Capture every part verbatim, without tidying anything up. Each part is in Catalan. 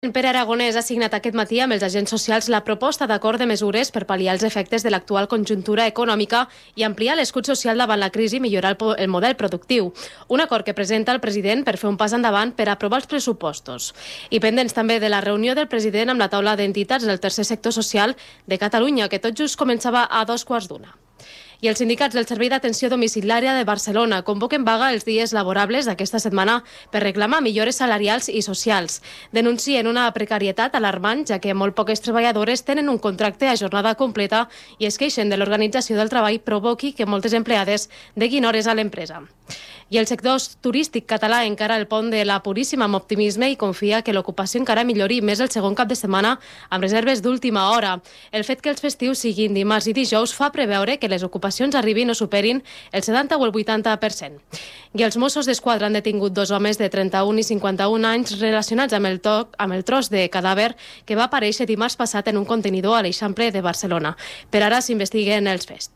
Pere Aragonès ha signat aquest matí amb els agents socials la proposta d'acord de mesures per pal·liar els efectes de l'actual conjuntura econòmica i ampliar l'escut social davant la crisi i millorar el model productiu. Un acord que presenta el president per fer un pas endavant per aprovar els pressupostos. I pendents també de la reunió del president amb la taula d'entitats del tercer sector social de Catalunya, que tot just començava a dos quarts d'una. I els sindicats del Servei d'Atenció Domiciliària de Barcelona convoquen vaga els dies laborables d'aquesta setmana per reclamar millores salarials i socials. Denuncien una precarietat alarmant, ja que molt poques treballadores tenen un contracte a jornada completa i es queixen de l'organització del treball provoqui que moltes empleades deguin hores a l'empresa. I el sector turístic català encara el pont de la Puríssima amb optimisme i confia que l'ocupació encara millori més el segon cap de setmana amb reserves d'última hora. El fet que els festius siguin dimarts i dijous fa preveure que les ocupacions arribin o superin el setanta o el vuitanta per cent. I els Mossos d'Esquadra han detingut dos homes de trenta-un i cinquanta-un anys relacionats amb el, toc, amb el tros de cadàver que va aparèixer dimarts passat en un contenidor a l'Eixample de Barcelona. Per ara s'investiguen els fets.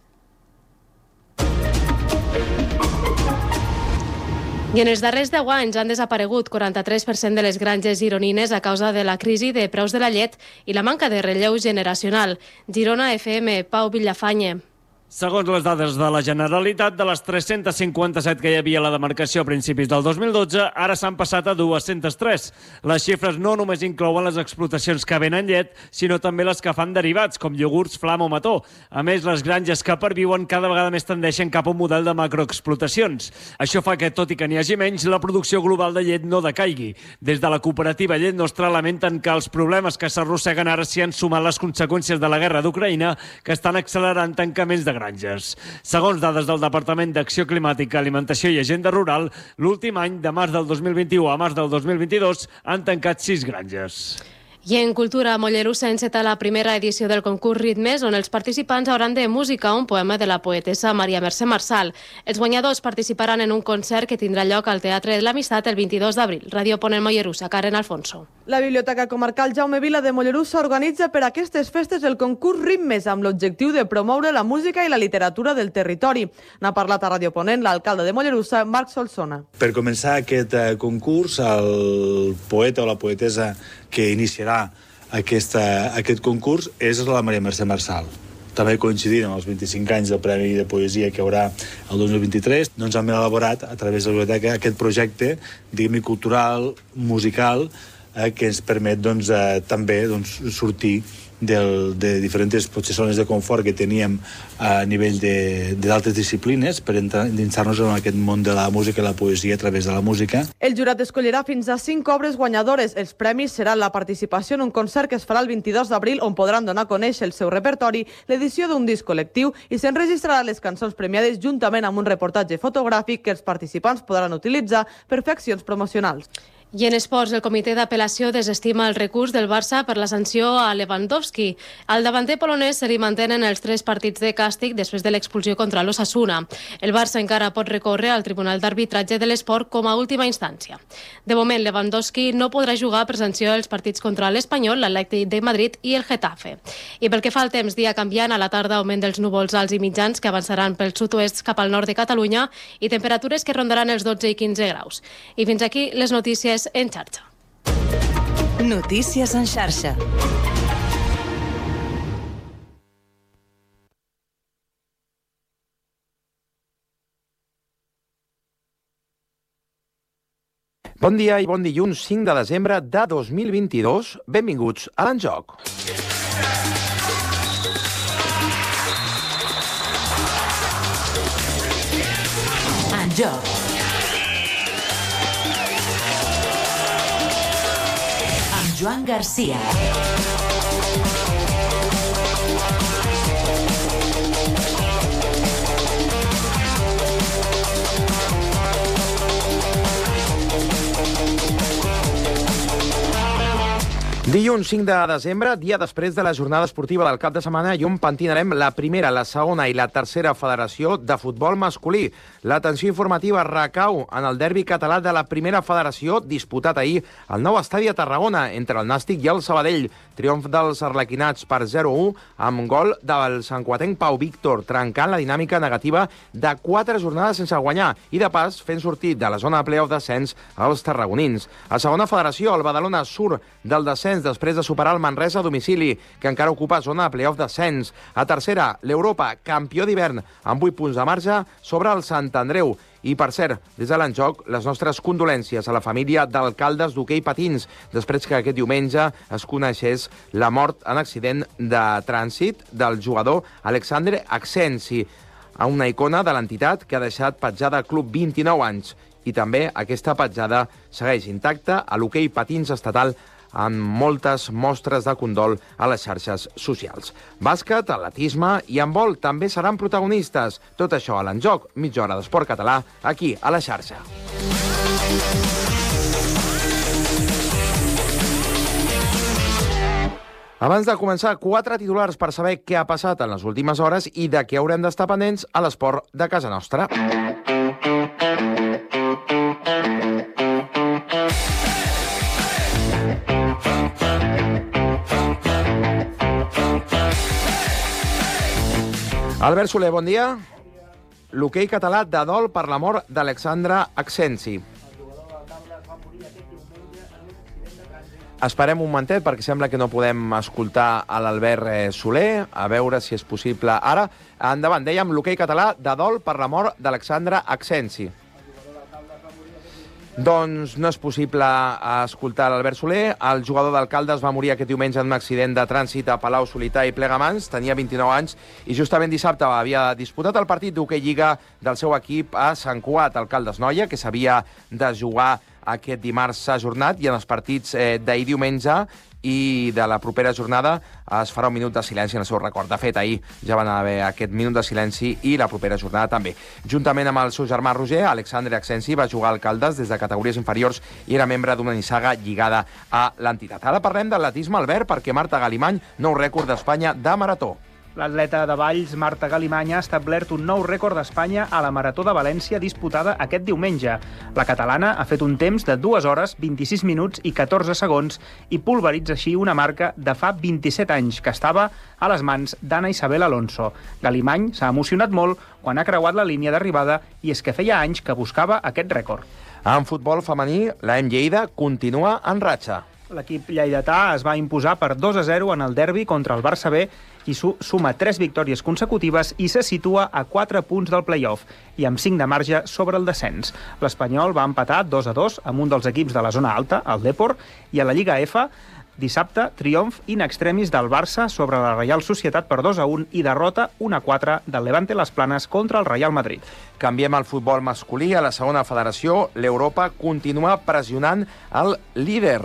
I en els darrers deu anys han desaparegut quaranta-tres per cent de les granges gironines a causa de la crisi de preus de la llet i la manca de relleu generacional. Girona F M, Pau Villafanye. Segons les dades de la Generalitat, de les tres-cents cinquanta-set que hi havia a la demarcació a principis del dos mil dotze, ara s'han passat a dues-centes tres. Les xifres no només inclouen les explotacions que venen llet, sinó també les que fan derivats, com iogurts, flam o mató. A més, les granges que perviuen cada vegada més tendeixen cap a un model de macroexplotacions. Això fa que, tot i que n'hi hagi menys, la producció global de llet no decaigui. Des de la cooperativa Llet Nostra lamenten que els problemes que s'arrosseguen ara s'hi han sumat les conseqüències de la guerra d'Ucraïna, que estan accelerant tancaments de granges. Segons dades del Departament d'Acció Climàtica, Alimentació i Agenda Rural, l'últim any, de març del dos mil vint-i-u a març del dos mil vint-i-dos, han tancat sis granges. I en cultura, Mollerussa enceta la primera edició del concurs Ritmes, on els participants hauran de música un poema de la poetessa Maria Mercè Marçal. Els guanyadors participaran en un concert que tindrà lloc al Teatre de l'Amistat el vint-i-dos d'abril. Ràdio Ponent Mollerussa, Karen Alfonso. La Biblioteca Comarcal Jaume Vila de Mollerussa organitza per aquestes festes el concurs Ritmes amb l'objectiu de promoure la música i la literatura del territori. N'ha parlat a Ràdio Ponent l'alcalde de Mollerussa, Marc Solsona. Per començar aquest eh, concurs, el poeta o la poetessa que iniciarà aquesta, aquest concurs és la Maria Mercè Marçal. També coincidint amb els vint-i-cinc anys del Premi de Poesia que hi haurà el dos mil vint-i-tres, doncs hem elaborat a través de la biblioteca aquest projecte, diguem-ne, cultural, musical, eh, que ens permet doncs, eh, també doncs, sortir del, de diferents potser zones de confort que teníem a nivell d'altres disciplines per endinsar-nos en aquest món de la música i la poesia a través de la música. El jurat escollirà fins a cinc obres guanyadores. Els premis seran la participació en un concert que es farà el vint-i-dos d'abril on podran donar a conèixer el seu repertori, l'edició d'un disc col·lectiu i s'enregistraran les cançons premiades juntament amb un reportatge fotogràfic que els participants podran utilitzar per fer accions promocionals. I en esports, el comitè d'apel·lació desestima el recurs del Barça per la sanció a Lewandowski. Al davanter polonès se li mantenen els tres partits de càstig després de l'expulsió contra l'Osasuna. El Barça encara pot recórrer al Tribunal d'Arbitratge de l'Esport com a última instància. De moment, Lewandowski no podrà jugar per sanció els partits contra l'Espanyol, l'Atlètic de Madrid i el Getafe. I pel que fa al temps, dia canviant, a la tarda augment dels núvols alts i mitjans que avançaran pel sud-oest cap al nord de Catalunya i temperatures que rondaran els dotze i quinze graus. I fins aquí les notícies en xarxa. Notícies en xarxa. Bon dia i bon dilluns cinc de desembre de dos mil vint-i-dos. Benvinguts a l'En Joc. En Joc. Joan Garcia. Dilluns cinc de desembre, dia després de la jornada esportiva del cap de setmana, i on pentinarem la primera, la segona i la tercera federació de futbol masculí. L'atenció informativa recau en el derbi català de la primera federació, disputat ahir al nou estadi a Tarragona, entre el Nàstic i el Sabadell. Triomf dels arlequinats per zero a u, amb gol del santcuatenc Pau Víctor, trencant la dinàmica negativa de quatre jornades sense guanyar i, de pas, fent sortir de la zona de play-off descens als tarragonins. A segona federació, el Badalona surt del descens després de superar el Manresa a domicili, que encara ocupa zona de play-off descens. A tercera, l'Europa, campió d'hivern, amb vuit punts de marge sobre el Sant Andreu. I, per cert, des de l'Enjoc, les nostres condolències a la família d'alcaldes d'hoquei patins, després que aquest diumenge es coneixés la mort en accident de trànsit del jugador Alexandre Axensi, una icona de l'entitat que ha deixat petjada al club vint-i-nou anys. I també aquesta petjada segueix intacta a l'hoquei patins estatal, amb moltes mostres de condol a les xarxes socials. Bàsquet, atletisme i handbol també seran protagonistes. Tot això a l'Enjoc, mitja hora d'esport català, aquí, a la xarxa. Abans de començar, quatre titulars per saber què ha passat en les últimes hores i de què haurem d'estar pendents a l'esport de casa nostra. Albert Soler, bon dia. L'hoquei català de dol per la mort d'Alexandre Axensi. Esperem un momentet perquè sembla que no podem escoltar a l'Albert Soler, a veure si és possible ara. Endavant, dèiem l'hoquei català de dol per la mort d'Alexandre Axensi. Doncs no és possible escoltar l'Albert Soler. El jugador d'Alcaldes va morir aquest diumenge en un accident de trànsit a Palau Solità i Plegamans. Tenia vint-i-nou anys i justament dissabte havia disputat el partit d'hoquei lliga del seu equip a Sant Cugat, Alcaldes Noia, que s'havia de jugar aquest dimarts ajornat, i en els partits eh, d'ahir diumenge i de la propera jornada es farà un minut de silenci en el seu record. De fet, ahir ja van haver aquest minut de silenci i la propera jornada també. Juntament amb el seu germà Roger, Alexandre Axensi va jugar a Alcaldes des de categories inferiors i era membre d'una nissaga lligada a l'entitat. Ara parlem d'atletisme, Albert, perquè Marta Galimany, nou rècord d'Espanya de marató. L'atleta de Valls, Marta Galimany, ha establert un nou rècord d'Espanya a la Marató de València disputada aquest diumenge. La catalana ha fet un temps de dues hores, vint-i-sis minuts i catorze segons i pulveritza així una marca de fa vint-i-set anys que estava a les mans d'Anna Isabel Alonso. Galimany s'ha emocionat molt quan ha creuat la línia d'arribada i és que feia anys que buscava aquest rècord. En futbol femení, l'A M Lleida continua en ratxa. L'equip lleidatà es va imposar per dos a zero en el derbi contra el Barça B i suma tres victòries consecutives i se situa a quatre punts del play-off i amb cinc de marge sobre el descens. L'Espanyol va empatar dos a dos amb un dels equips de la zona alta, el Depor, i a la Lliga F, dissabte, triomf in extremis del Barça sobre la Reial Societat per dos a un i derrota un a quatre del Levante Las Planes contra el Real Madrid. Canviem al futbol masculí. A la segona federació, l'Europa continua pressionant el líder.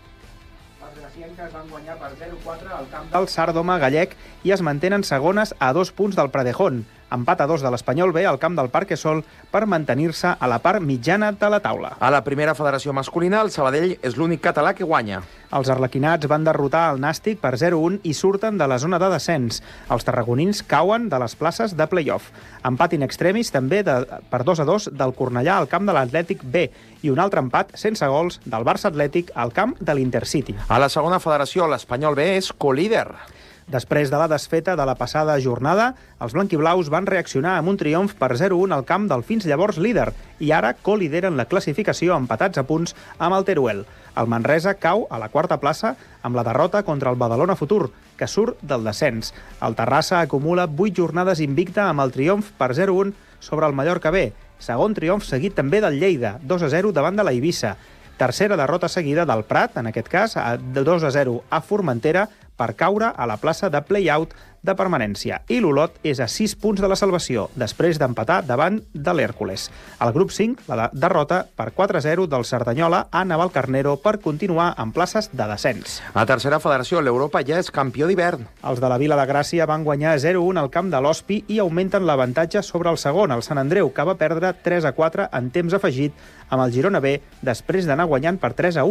Es van guanyar per zero a quatre al camp del Sardoma gallec i es mantenen segones a dos punts del Pradejón. Empat a dos de l'Espanyol B al camp del Parquesol per mantenir-se a la part mitjana de la taula. A la primera federació masculina, el Sabadell és l'únic català que guanya. Els arlequinats van derrotar el Nàstic per zero a un i surten de la zona de descens. Els tarragonins cauen de les places de play-off. Empat in extremis també de, per dos a dos del Cornellà al camp de l'Atlètic B i un altre empat sense gols del Barça Atlètic al camp de l'Intercity. A la segona federació, l'Espanyol B és colíder. Després de la desfeta de la passada jornada, els blanquiblaus van reaccionar amb un triomf per zero a un al camp del fins llavors líder i ara colideren la classificació empatats a punts amb el Teruel. El Manresa cau a la quarta plaça amb la derrota contra el Badalona Futur, que surt del descens. El Terrassa acumula vuit jornades invicta amb el triomf per zero a un sobre el Mallorca B. Segon triomf seguit també del Lleida, dos a zero davant de la Eivissa. Tercera derrota seguida del Prat, en aquest cas, de dos a zero a Formentera, per caure a la plaça de play-out de permanència. I l'Olot és a sis punts de la salvació, després d'empatar davant de l'Hèrcules. Al grup cinc, la derrota per quatre a zero del Cerdanyola a Navalcarnero per continuar en places de descens. A tercera federació, l'Europa ja és campió d'hivern. Els de la Vila de Gràcia van guanyar zero a un al camp de l'Hospi i augmenten l'avantatge sobre el segon, el Sant Andreu, que va perdre tres a quatre en temps afegit amb el Girona B després d'anar guanyant per tres a un.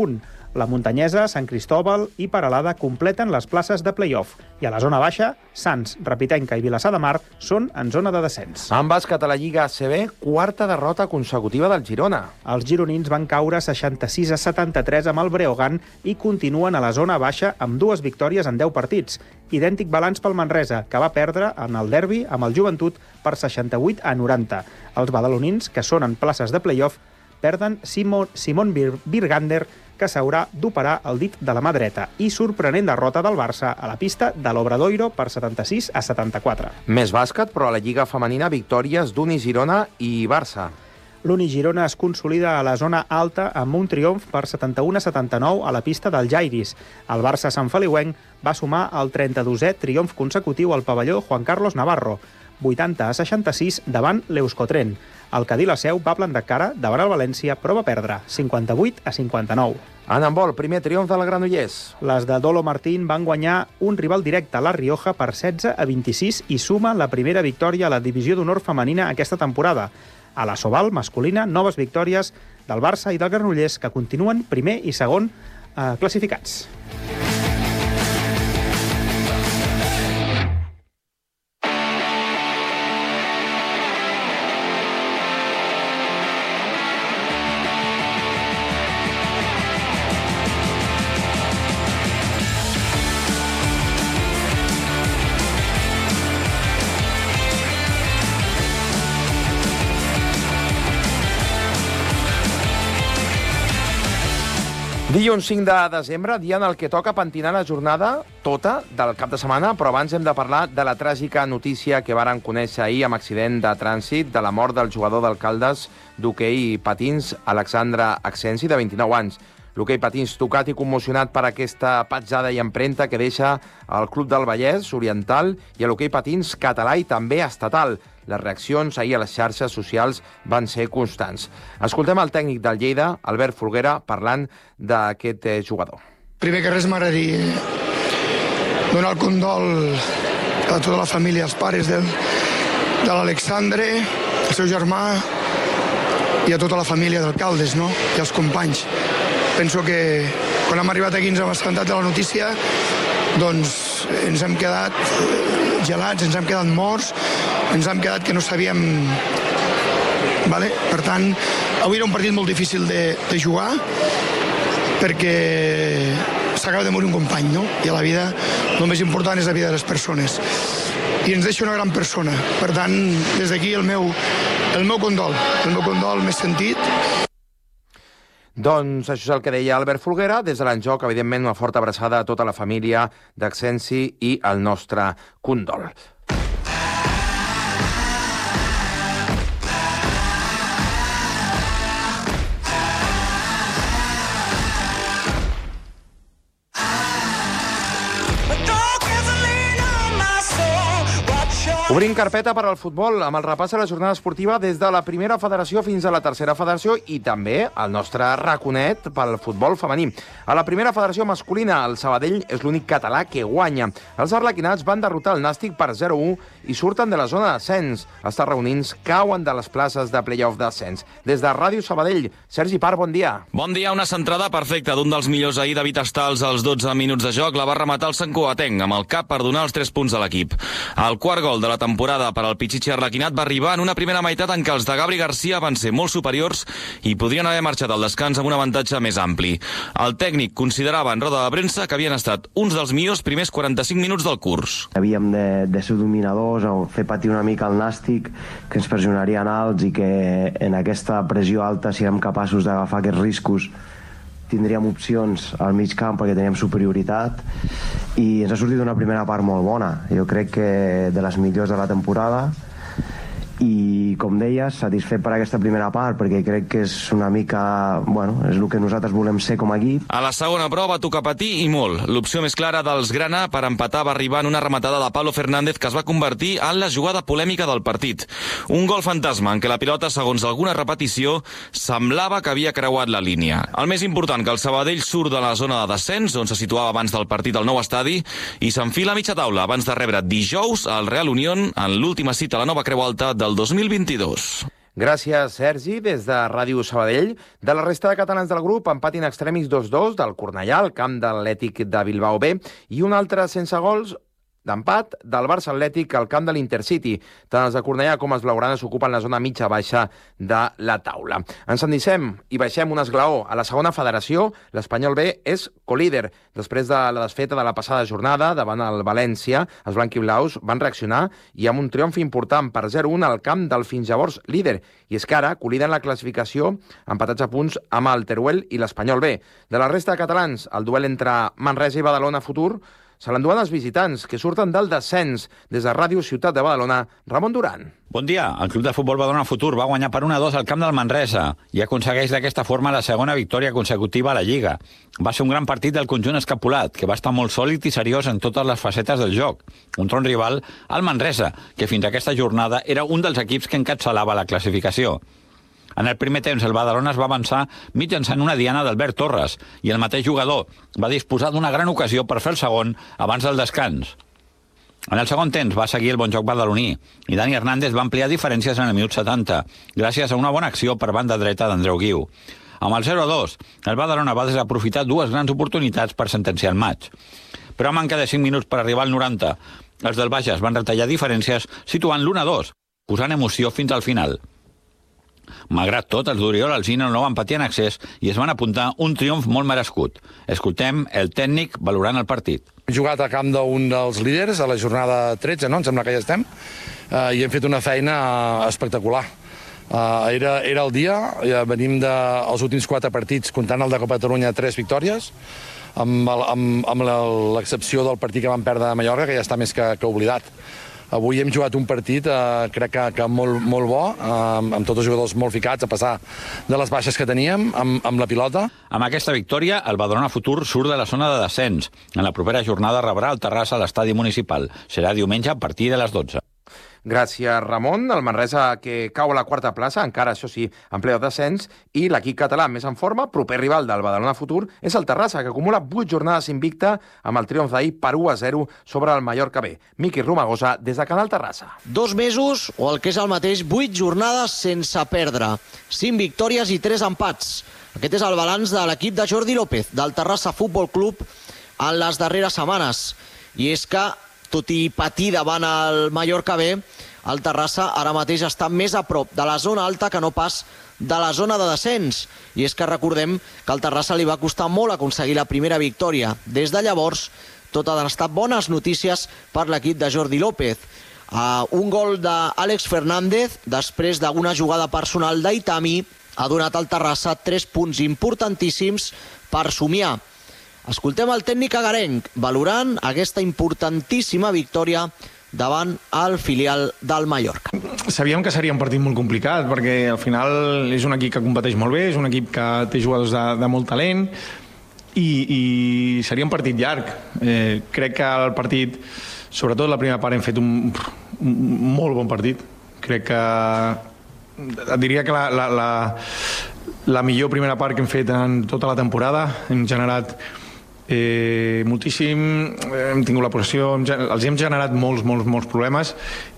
La Muntanyesa, Sant Cristòbal i Peralada completen les places de play-off. I a la zona baixa, Sants, Rapitenca i Vilassar de Mar són en zona de descens. En bàsquet a la Lliga A C B, quarta derrota consecutiva del Girona. Els gironins van caure seixanta-sis a setanta-tres amb el Breogán i continuen a la zona baixa amb dues victòries en deu partits. Idèntic balanç pel Manresa, que va perdre en el derbi amb el Joventut per seixanta-vuit a noranta. Els badalonins, que són en places de play-off, perden Simon, Simon Birgander, que s'haurà d'operar el dit de la mà dreta, i sorprenent derrota del Barça a la pista de l'Obradoiro per setanta-sis a setanta-quatre. Més bàsquet, però a la Lliga Femenina, victòries d'Uni Girona i Barça. L'Uni Girona es consolida a la zona alta amb un triomf per setanta-u a setanta-nou a la pista del Jairis. El Barça Sant Feliuenc va sumar el trenta-dosè triomf consecutiu al pavelló Juan Carlos Navarro, vuitanta a seixanta-sis davant l'Euskotren. El Cadí la Seu va plantar cara davant el València, però va perdre cinquanta-vuit a cinquanta-nou. En handbol, primer triomf de la Granollers. Les de Dolo Martín van guanyar un rival directe, la Rioja, per setze a vint-i-sis i suma la primera victòria a la divisió d'honor femenina aquesta temporada. A la Sobal masculina, noves victòries del Barça i del Granollers, que continuen primer i segon eh, classificats. Dilluns cinc de desembre, dia en el que toca pentinar la jornada tota del cap de setmana, però abans hem de parlar de la tràgica notícia que varen conèixer ahir amb accident de trànsit de la mort del jugador d'Alcaldes d'hoquei patins, Alexandre Accensi, de vint-i-nou anys. L'hoquei patins tocat i commocionat per aquesta petjada i empremta que deixa el Club del Vallès Oriental i l'hoquei patins català i també estatal. Les reaccions ahir a les xarxes socials van ser constants. Escoltem el tècnic del Lleida, Albert Folguera, parlant d'aquest jugador. Primer que res m'agradaria donar el condol a tota la família, als pares del, de l'Alexandre, el seu germà i a tota la família d'Alcaldes, no? I als companys. Penso que quan hem arribat aquí ens hem assabentat de la notícia, doncs ens hem quedat gelats, ens hem quedat morts, ens hem quedat que no sabíem... Vale? Per tant, avui era un partit molt difícil de, de jugar perquè s'acaba de morir un company, no? I a la vida el més important és la vida de les persones. I ens deixa una gran persona. Per tant, des d'aquí el meu, el meu condol, el meu condol més sentit. Doncs això és el que deia Albert Folguera. Des de l'Enjoc, evidentment, una forta abraçada a tota la família d'Accensi i el nostre condol. Obrim carpeta per al futbol amb el repàs a la jornada esportiva des de la primera federació fins a la tercera federació i també el nostre raconet pel futbol femení. A la primera federació masculina, el Sabadell és l'únic català que guanya. Els arlequinats van derrotar el Nàstic per zero a u i surten de la zona d'ascens. Els tarragonins cauen de les places de play-off d'ascens. Des de Ràdio Sabadell, Sergi Par, bon dia. Bon dia, una centrada perfecta d'un dels millors ahir, David Estals, als dotze minuts de joc, la va rematar el Sant Cugatenc amb el cap per donar els tres punts a l'equip. El quart gol de la temporada per al Pichichi arlequinat va arribar en una primera meitat en què els de Gabri Garcia van ser molt superiors i podrien haver marxat al descans amb un avantatge més ampli. El tècnic considerava en roda de premsa que havien estat uns dels millors primers quaranta-cinc minuts del curs. Havíem de, de ser dominadors o fer patir una mica el Nàstic, que ens pressionarien alts i que en aquesta pressió alta, si érem capaços d'agafar aquests riscos, tindríem opcions al mig camp perquè teníem superioritat i ens ha sortit una primera part molt bona. Jo crec que de les millors de la temporada i, com deies, satisfet per aquesta primera part perquè crec que és una mica, bueno, és el que nosaltres volem ser com a equip. A la segona prova va tocar patir i molt. L'opció més clara dels grana per empatar va arribar en una rematada de Pablo Fernández que es va convertir en la jugada polèmica del partit. Un gol fantasma en què la pilota, segons alguna repetició, semblava que havia creuat la línia. El més important, que el Sabadell surt de la zona de descens, on se situava abans del partit al nou estadi, i s'enfila a mitja taula abans de rebre dijous al Real Unión en l'última cita a la nova Creu Alta del dos mil vint-i-dos. Gràcies, Sergi, des de Ràdio Sabadell. De la resta de catalans del grup, empat in extremis dos dos del Cornellà, al camp de l'Atlètic de Bilbao B, i un altre sense gols d'empat del Barça Atlètic al camp de l'Intercity. Tant els de Cornellà com els blaugranes ocupen la zona mitja-baixa de la taula. Ens endissem i baixem un esglaó. A la segona federació, l'Espanyol B és colíder. Després de la desfeta de la passada jornada davant el València, els blanquiblaus van reaccionar i amb un triomf important per zero a un al camp del fins llavors líder. I és que ara coliden la classificació empatats a punts amb el Teruel i l'Espanyol B. De la resta de catalans, el duel entre Manresa i Badalona Futur se l'enduen els visitants, que surten del descens. Des de Ràdio Ciutat de Badalona, Ramon Duran. Bon dia. El club de futbol Badalona Futur va guanyar per un a dos al camp del Manresa i aconsegueix d'aquesta forma la segona victòria consecutiva a la Lliga. Va ser un gran partit del conjunt escapulat, que va estar molt sòlid i seriós en totes les facetes del joc. Un tron rival al Manresa, que fins a aquesta jornada era un dels equips que encapçalava la classificació. En el primer temps, el Badalona es va avançar mitjançant una diana d'Albert Torres i el mateix jugador va disposar d'una gran ocasió per fer el segon abans del descans. En el segon temps va seguir el bon joc badaloní i Dani Hernández va ampliar diferències en el minut setanta, gràcies a una bona acció per banda dreta d'Andreu Guiu. Amb el zero a dos, el Badalona va desaprofitar dues grans oportunitats per sentenciar el maig. Però a manca de cinc minuts per arribar al noranta, els del Bages van retallar diferències situant l'u a dos, posant emoció fins al final. Malgrat tot, els d'Oriol Alsina no van patir en excés i es van apuntar un triomf molt merescut. Escoltem el tècnic valorant el partit. Hem jugat a camp d'un dels líders a la jornada tretze, no? Em sembla que ja estem, uh, i hem fet una feina espectacular. Uh, era, era el dia, ja venim dels últims quatre partits, comptant el de Copa Catalunya, tres victòries, amb, amb, amb l'excepció del partit que vam perdre a Mallorca, que ja està més que, que oblidat. Avui hem jugat un partit, eh, crec que, que molt, molt bo, eh, amb tots els jugadors molt ficats, a passar de les baixes que teníem amb, amb la pilota. Amb aquesta victòria, el Badalona Futur surt de la zona de descens. En la propera jornada rebrà el Terrassa a l'estadi municipal. Serà diumenge a partir de les dotze. Gràcies, Ramon. El Manresa, que cau a la quarta plaça, encara, això sí, en ple de descens, i l'equip català més en forma, proper rival del Badalona Futur, és el Terrassa, que acumula vuit jornades invicta amb el triomf d'ahir per u a zero sobre el Mallorca B. Miqui Romagosa, des de Canal Terrassa. Dos mesos, o el que és el mateix, vuit jornades sense perdre. Cinc victòries i tres empats. Aquest és el balanç de l'equip de Jordi López, del Terrassa Futbol Club, en les darreres setmanes. I és que, tot i patir davant el Mallorca B, el Terrassa ara mateix està més a prop de la zona alta que no pas de la zona de descens. I és que recordem que al Terrassa li va costar molt aconseguir la primera victòria. Des de llavors, tot han estat bones notícies per l'equip de Jordi López. Uh, un gol d'Àlex Fernández, després d'una jugada personal d'Aitami, ha donat al Terrassa tres punts importantíssims per somiar. Escoltem el tècnic agarenc valorant aquesta importantíssima victòria davant el filial del Mallorca. Sabíem que seria un partit molt complicat perquè al final és un equip que competeix molt bé, és un equip que té jugadors de, de molt talent i, i seria un partit llarg. Eh, crec que el partit, sobretot la primera part, hem fet un, un molt bon partit. Crec que et diria que la, la, la, la millor primera part que hem fet en tota la temporada. Hem generat Eh, moltíssim, hem tingut la possessió, hem, els hem generat molts, molts, molts problemes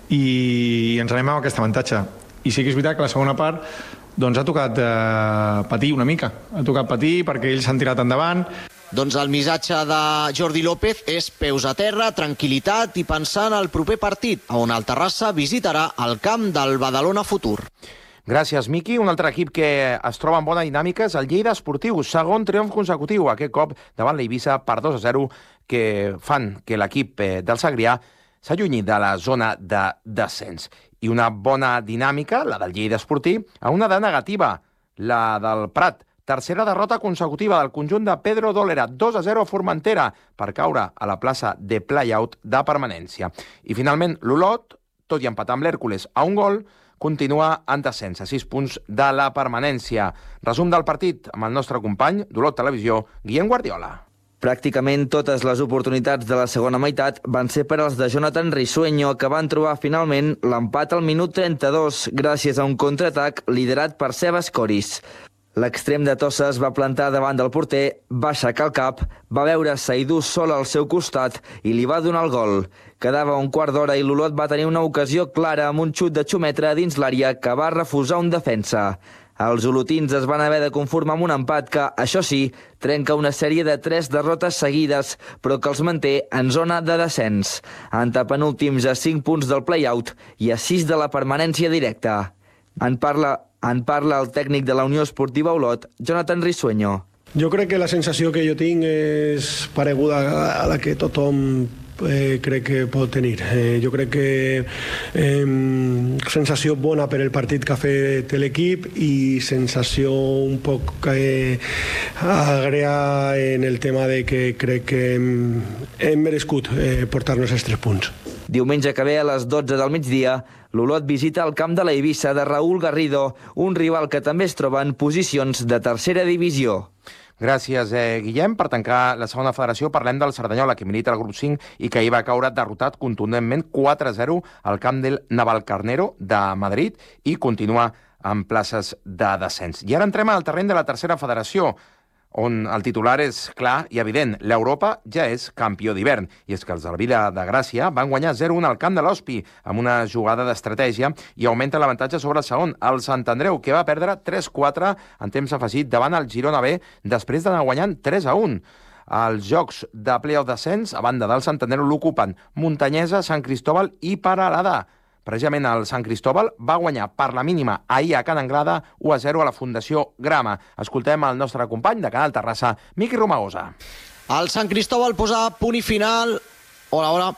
i ens anem amb aquest avantatge. I sí que és veritat que la segona part doncs ha tocat eh, patir una mica, ha tocat patir perquè ells s'han tirat endavant. Doncs el missatge de Jordi López és peus a terra, tranquil·litat i pensar en el proper partit, on el Terrassa visitarà el camp del Badalona Futur. Gràcies, Miqui. Un altre equip que es troba en bona dinàmica és el Lleida Esportiu, segon triomf consecutiu, aquest cop davant l'Eivissa per dos a zero, que fan que l'equip del Segrià s'allunyi de la zona de descens. I una bona dinàmica, la del Lleida Esportiu, a una de negativa, la del Prat. Tercera derrota consecutiva del conjunt de Pedro Dólera, dos a zero a Formentera, per caure a la plaça de play-out de permanència. I finalment, l'Olot, tot i empatar amb l'Hèrcules a un gol, continua en descens a sis punts de la permanència. Resum del partit amb el nostre company d'Olot Televisió, Guillem Guardiola. Pràcticament totes les oportunitats de la segona meitat van ser per als de Jonathan Risueño, que van trobar finalment l'empat al minut trenta-dos gràcies a un contraatac liderat per Sebas Coris. L'extrem de Tossa es va plantar davant del porter, va aixecar el cap, va veure Seydou sol al seu costat i li va donar el gol. Quedava un quart d'hora i l'Olot va tenir una ocasió clara amb un xut de xumetra dins l'àrea que va refusar un defensa. Els olotins es van haver de conformar amb un empat que, això sí, trenca una sèrie de tres derrotes seguides, però que els manté en zona de descens. Antepenúltims a cinc punts del play-out i a sis de la permanència directa. En parla... En parla el tècnic de la Unió Esportiva Olot, Jonathan Risueño. Jo crec que la sensació que jo tinc és pareguda a la que tothom eh, crec que pot tenir. Eh, jo crec que eh, sensació bona per el partit que ha fet l'equip i sensació un poc eh, agrea en el tema de que crec que hem, hem merescut eh, portar-nos els tres punts. Diumenge que ve a les dotze del migdia, l'Olot visita el camp de la Eivissa de Raúl Garrido, un rival que també es troba en posicions de tercera divisió. Gràcies, eh, Guillem. Per tancar la segona federació parlem del Cerdanyola, que milita al grup cinc i que ahir va caure derrotat contundentment quatre a zero al camp del Navalcarnero de Madrid i continua en places de descens. I ara entrem al terreny de la tercera federació, on el titular és clar i evident. L'Europa ja és campió d'hivern. I és que els del Vila de Gràcia van guanyar zero a un al camp de l'Hospi amb una jugada d'estratègia i augmenta l'avantatge sobre el segon, el Sant Andreu, que va perdre tres quatre en temps afegit davant el Girona B després d'anar guanyant tres a un. Els jocs de play-off descens, a banda del Sant Andreu, l'ocupen Muntanyesa, Sant Cristóbal i Peralada. Precisament el Sant Cristóbal va guanyar per la mínima ahir a Can Anglada u a zero a la Fundació Grama. Escoltem el nostre company de Canal Terrassa, Miqui Romagosa. El Sant Cristóbal posa punt i final... Hola, hola.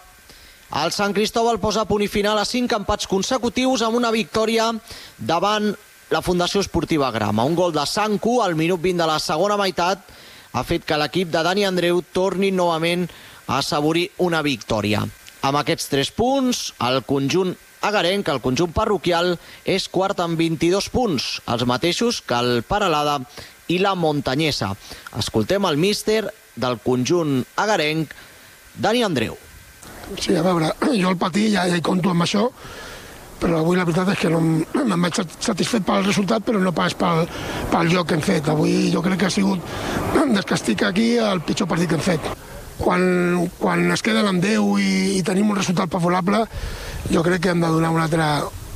El Sant Cristóbal posa punt i final a cinc empats consecutius amb una victòria davant la Fundació Esportiva Grama. Un gol de Sanku al minut vint de la segona meitat ha fet que l'equip de Dani Andreu torni novament a assaborir una victòria. Amb aquests tres punts, el conjunt agarenc, el conjunt parroquial, és quart amb vint-i-dos punts, els mateixos que el Peralada i la Montanyesa. Escoltem el míster del conjunt agarenc, Dani Andreu. Sí, a veure, jo al patí ja, ja hi compto amb això, però avui la veritat és que no em vaig satisfet pel resultat, però no pas pel, pel joc que hem fet. Avui jo crec que ha sigut, des que estic aquí, el pitjor partit que hem fet. Quan, quan es queden amb deu i, i tenim un resultat favorable, jo crec que hem de donar una altra,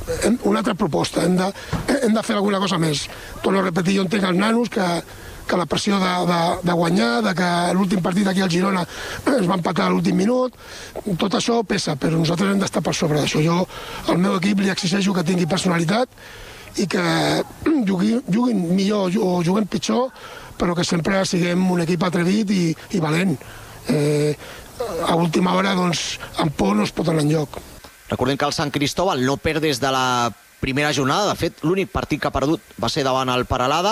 una altra proposta, hem de, hem de fer alguna cosa més. Torno a repetir, jo entenc els nanos que, que la pressió de, de, de guanyar, de que l'últim partit aquí al Girona es va empatar a l'últim minut, tot això pesa, però nosaltres hem d'estar per sobre d'això. Jo al meu equip li exigeixo que tingui personalitat i que juguin, juguin millor o juguem pitjor, però que sempre siguem un equip atrevit i, i valent. Eh, a última hora, doncs, amb por no es pot anar enlloc. Recordem que el Sant Cristóbal no perd des de la primera jornada. De fet, l'únic partit que ha perdut va ser davant el Peralada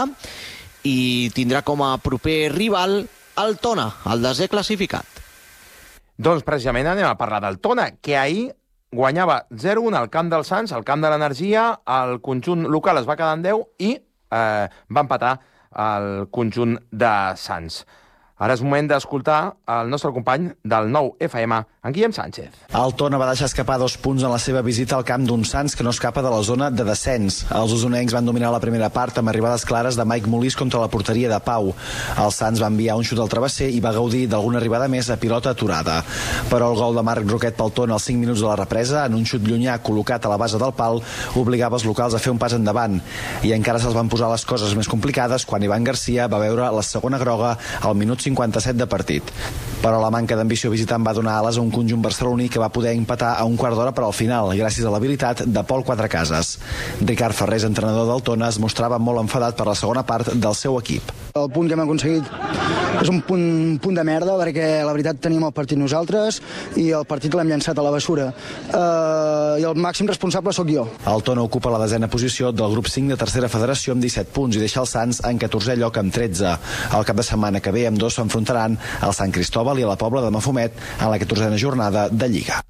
i tindrà com a proper rival el Tona, el desè classificat. Doncs precisament anem a parlar del Tona, que ahir guanyava zero a un al camp dels Sants, al camp de l'Energia, el conjunt local es va quedar en deu i eh, va empatar el conjunt de Sants. Ara és moment d'escoltar el nostre company del nou F M, en Guillem Sánchez. El Tona va deixar escapar dos punts en la seva visita al camp d'un Sants que no escapa de la zona de descens. Els usonencs van dominar la primera part amb arribades clares de Mike Molís contra la porteria de Pau. El Sants va enviar un xut al travesser i va gaudir d'alguna arribada més a pilota aturada. Però el gol de Marc Roquet pel Tona als cinc minuts de la represa, en un xut llunyà col·locat a la base del pal, obligava els locals a fer un pas endavant. I encara se'ls van posar les coses més complicades quan Ivan Garcia va veure la segona groga al minut cinquanta-set de partit. Però la manca d'ambició visitant va donar ales a un conjunt barceloní que va poder empatar a un quart d'hora per al final, gràcies a l'habilitat de Pol Quatrecases. Ricard Ferrés, entrenador del Tona, es mostrava molt enfadat per la segona part del seu equip. El punt que hem aconseguit és un punt, un punt de merda, perquè la veritat teníem el partit nosaltres i el partit l'hem llançat a la bessura. Uh, I el màxim responsable sóc jo. El Tona ocupa la desena posició del grup cinc de tercera federació amb disset punts i deixa el Sants en catorzè lloc amb tretze. El cap de setmana que ve ambdós s'enfrontaran al Sant Cristóbal i a la Pobla de Mafumet en la catorzena jornada de Lliga.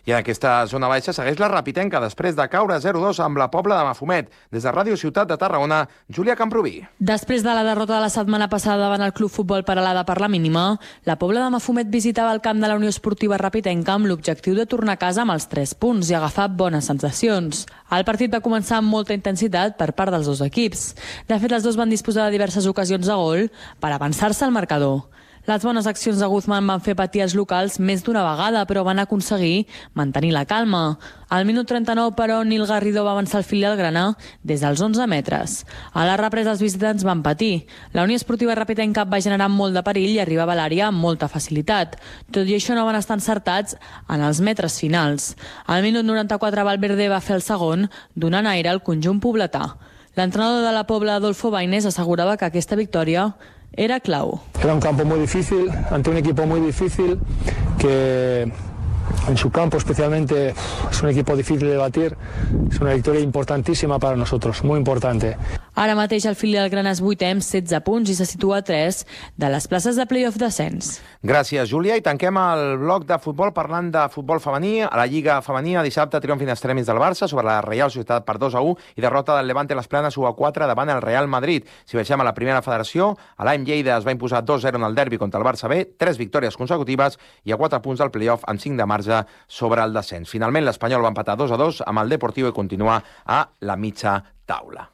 I en aquesta zona baixa segueix la Rapitenca després de caure zero dos amb la Pobla de Mafumet. Des de Ràdio Ciutat de Tarragona, Júlia Camproví. Després de la derrota de la setmana passada davant el Club Futbol Peralada per la mínima, la Pobla de Mafumet visitava el camp de la Unió Esportiva Rapitenca amb l'objectiu de tornar a casa amb els tres punts i agafar bones sensacions. El partit va començar amb molta intensitat per part dels dos equips. De fet, els dos van disposar de diverses ocasions de gol per avançar-se al marcador. Les bones accions de Guzmán van fer patir els locals més d'una vegada, però van aconseguir mantenir la calma. Al minut trenta-nou, però, Nil Garrido va avançar el filial grana des dels onze metres. A la represa, els visitants van patir. La Unió Esportiva Rapitenca va generar molt de perill i arribava a l'àrea amb molta facilitat. Tot i això, no van estar encertats en els metres finals. Al minut noranta-quatre, Valverde va fer el segon, donant aire al conjunt pobletà. L'entrenador de la Pobla, Adolfo Baines, assegurava que aquesta victòria era clau. Era un campo muy difícil, ante un equipo muy difícil, que en su campo especialmente es un equipo difícil de batir. Es una victoria importantísima para nosotros, muy importante. Ara mateix el filial grana és vuitè amb setze punts i se situa a tres de les places de play-off descens. Gràcies, Júlia. I tanquem el bloc de futbol parlant de futbol femení. A la Lliga Femenina, dissabte, triomf in extremis del Barça sobre la Reial Societat per dos a u i derrota del Levante Les Planes u a quatre davant el Real Madrid. Si baixem a la primera federació, a l'A M Lleida es va imposar dos a zero en el derbi contra el Barça B, tres victòries consecutives i a quatre punts del play-off amb cinc de marge sobre el descens. Finalment, l'Espanyol va empatar dos a dos amb el Deportivo i continua a la mitja taula.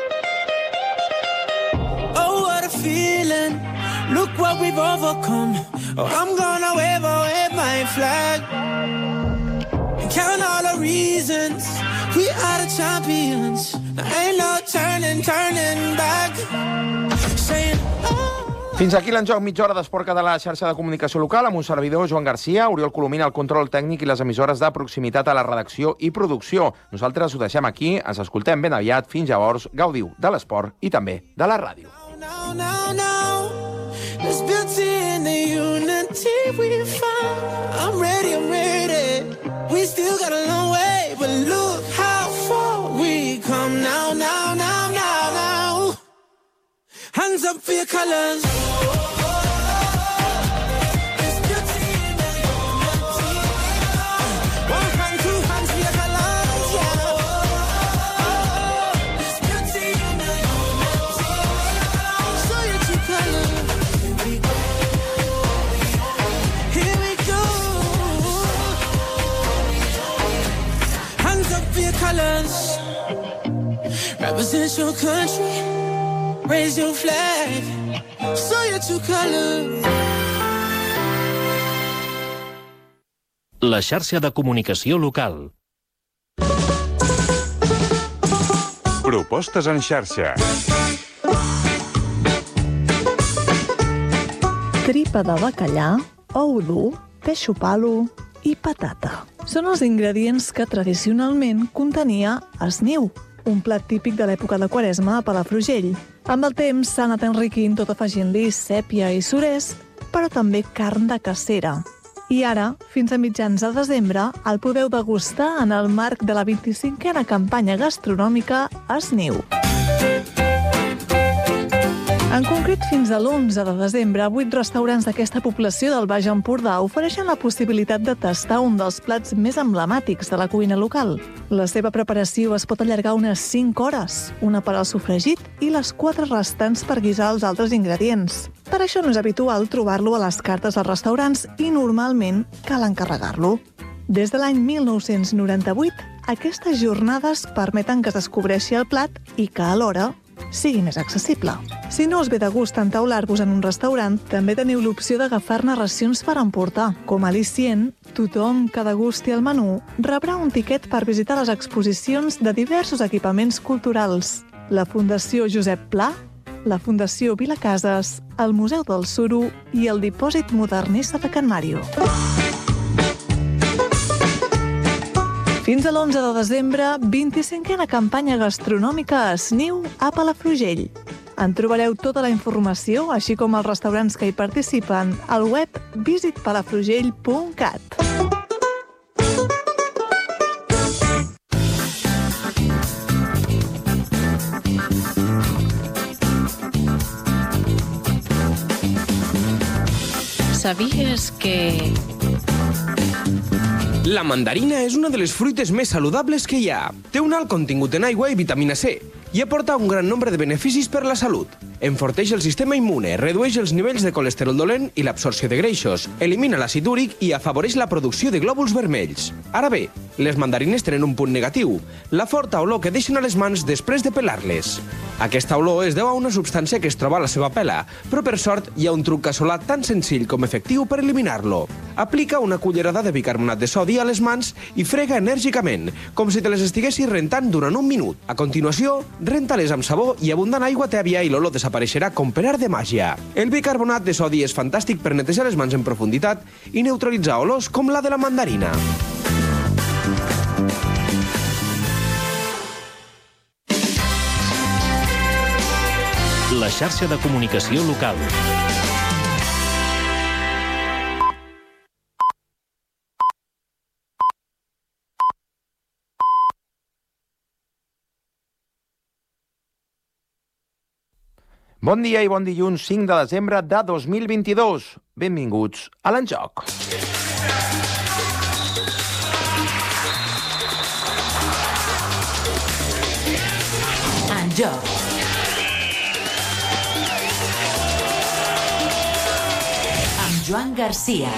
Oh, what a feeling. Look what we've overcome. Oh, I'm gonna wave away my flag. And count all the reasons. We are the champions. There ain't no turning, turning back. Saying, oh. Fins aquí l'enjoc, mitja hora d'esport català a la xarxa de comunicació local amb un servidor, Joan Garcia, Oriol Colomina, el control tècnic i les emissores de proximitat a la redacció i producció. Nosaltres ho deixem aquí, ens escoltem ben aviat. Fins llavors, gaudiu de l'esport i també de la ràdio. No, no, no. There's beauty in the unity we found. I'm ready, I'm ready. We still got a long way, but look how far we come now, now, now, now, now. Hands up for your colors. Represent your country, raise your flag, show your true colors. La xarxa de comunicació local. Propostes en xarxa. Tripa de bacallà, ou dur, peixo palo i patata. Són els ingredients que tradicionalment contenia esniu, un plat típic de l'època de Quaresma a Palafrugell. Amb el temps s'ha anat enriquint tot afegint-li sèpia i surès, però també carn de cacera. I ara, fins a mitjans de desembre, el podeu degustar en el marc de la vint-i-cinquena campanya gastronòmica Esniu. En concret, fins a l'onze de desembre, vuit restaurants d'aquesta població del Baix Empordà ofereixen la possibilitat de tastar un dels plats més emblemàtics de la cuina local. La seva preparació es pot allargar unes cinc hores, una per al sofregit i les quatre restants per guisar els altres ingredients. Per això no és habitual trobar-lo a les cartes als restaurants i normalment cal encarregar-lo. Des de l'any mil nou-cents noranta-vuit, aquestes jornades permeten que es descobreixi el plat i que alhora sigui més accessible. Si no us ve de gust entaular-vos en un restaurant, també teniu l'opció d'agafar-ne racions per emportar. Com a al·licient, tothom que degusti el menú rebrà un tiquet per visitar les exposicions de diversos equipaments culturals. La Fundació Josep Pla, la Fundació Vilacases, el Museu del Suro i el Dipòsit Modernista de Can Màrio. Fins a l'onze de desembre, vint-i-cinquena campanya gastronòmica Esniu a Palafrugell. En trobareu tota la informació, així com els restaurants que hi participen, al web visit palafrugell punt cat. ¿Sabías que La mandarina és una de les fruites més saludables que hi ha. Té un alt contingut en aigua i vitamina C i aporta un gran nombre de beneficis per la salut. Enforteix el sistema immune, redueix els nivells de colesterol dolent i l'absorció de greixos, elimina l'àcid úric i afavoreix la producció de glòbuls vermells. Ara bé, les mandarines tenen un punt negatiu, la forta olor que deixen a les mans després de pelar-les. Aquesta olor es deu a una substància que es troba a la seva pela, però per sort hi ha un truc casolà tan senzill com efectiu per eliminar-lo. Aplica una cullerada de bicarbonat de sodi a les mans i frega enèrgicament, com si te les estiguessis rentant durant un minut. A continuació, renta-les amb sabó i abundant aigua tèbia i l'olor desapareixerà com per art de màgia. El bicarbonat de sodi és fantàstic per netejar les mans en profunditat i neutralitzar olors com la de la mandarina. La xarxa de comunicació local. Bon dia i bon dilluns cinc de desembre de dos mil vint-i-dos. Benvinguts a l'Enjoc. Enjoc. Amb Joan Garcia.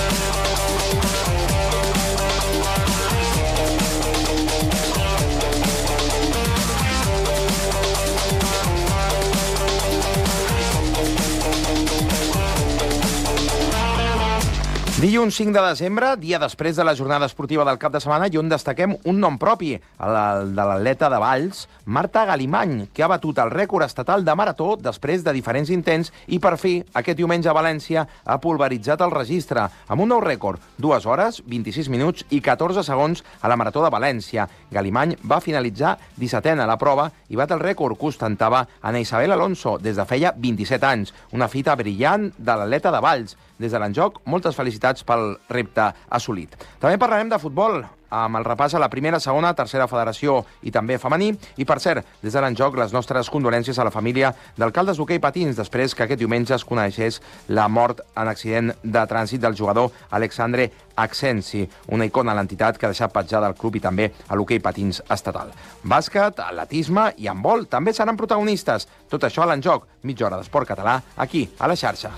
Dilluns cinc de desembre, dia després de la jornada esportiva del cap de setmana, i on destaquem un nom propi, el de l'atleta de Valls, Marta Galimany, que ha batut el rècord estatal de marató després de diferents intents i, per fi, aquest diumenge a València ha pulveritzat el registre amb un nou rècord, dues hores, vint-i-sis minuts i catorze segons a la marató de València. Galimany va finalitzar dissetena a la prova i bat el rècord que ostentava Ana Isabel Alonso des de feia vint-i-set anys, una fita brillant de l'atleta de Valls. Des de l'Enjoc, moltes felicitats pel repte assolit. També parlarem de futbol, amb el repàs a la primera, segona, tercera federació i també femení. I, per cert, des de l'Enjoc, les nostres condolències a la família d'alcaldes d'hoquei patins després que aquest diumenge es coneixés la mort en accident de trànsit del jugador Alexandre Axensi, una icona a l'entitat que ha deixat petjada al club i també a l'hoquei patins estatal. Bàsquet, atletisme i handbol també seran protagonistes. Tot això a l'Enjoc, mitja hora d'esport català, aquí, a la xarxa.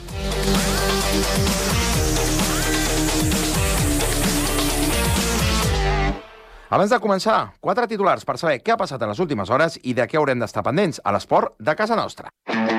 Abans de començar, quatre titulars per saber què ha passat en les últimes hores i de què haurem d'estar pendents a l'esport de casa nostra.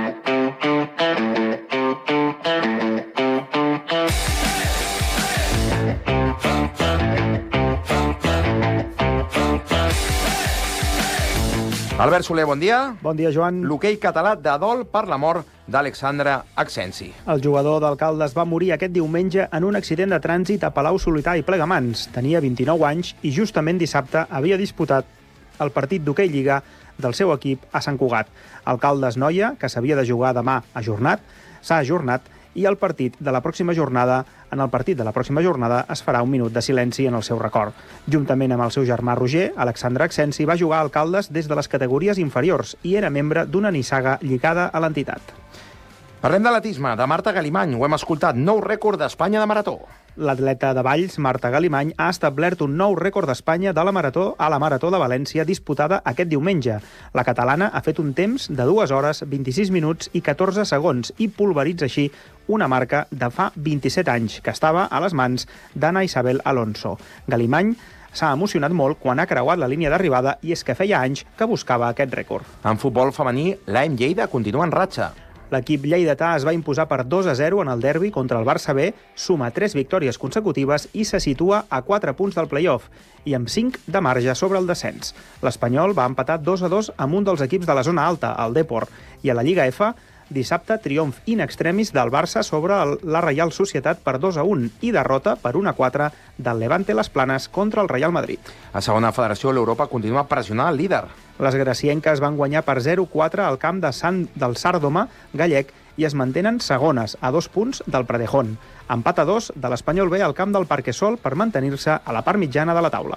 Albert Soler, bon dia. Bon dia, Joan. L'hoquei català de dol per la mort d'Alexandre Axensi. El jugador d'Alcaldes va morir aquest diumenge en un accident de trànsit a Palau-solità i Plegamans. Tenia vint-i-nou anys i justament dissabte havia disputat el partit d'hoquei lliga del seu equip a Sant Cugat. Alcaldes Noia, que s'havia de jugar demà ajornat, s'ha ajornat i el partit de la pròxima jornada, en el partit de la pròxima jornada es farà un minut de silenci en el seu record. Juntament amb el seu germà Roger, Alexandre Axensi va jugar a Alcaldes des de les categories inferiors i era membre d'una nissaga lligada a l'entitat. Parlem d'atletisme, de Marta Galimany. Ho hem escoltat, nou rècord d'Espanya de marató. L'atleta de Valls, Marta Galimany, ha establert un nou rècord d'Espanya de la marató a la Marató de València disputada aquest diumenge. La catalana ha fet un temps de dues hores, vint-i-sis minuts i catorze segons i pulveritza així una marca de fa vint-i-set anys, que estava a les mans d'Ana Isabel Alonso. Galimany s'ha emocionat molt quan ha creuat la línia d'arribada i és que feia anys que buscava aquest rècord. En futbol femení, l'A M Lleida continua en ratxa. L'equip lleidatà es va imposar per dos a zero en el derbi contra el Barça B, suma tres victòries consecutives i se situa a quatre punts del play-off i amb cinc de marge sobre el descens. L'Espanyol va empatar dos a dos amb un dels equips de la zona alta, el Depor, i a la Lliga F, dissabte, triomf in extremis del Barça sobre la Reial Societat per dos a un i derrota per un a quatre del Levante Les Planes contra el Real Madrid. A segona federació, l'Europa continua pressionant el líder. Les gracienques van guanyar per zero a quatre al camp de Sant del Sàrdoma gallec i es mantenen segones a dos punts del Pradejón. Empat a dos de l'Espanyol B al camp del Parquesol per mantenir-se a la part mitjana de la taula.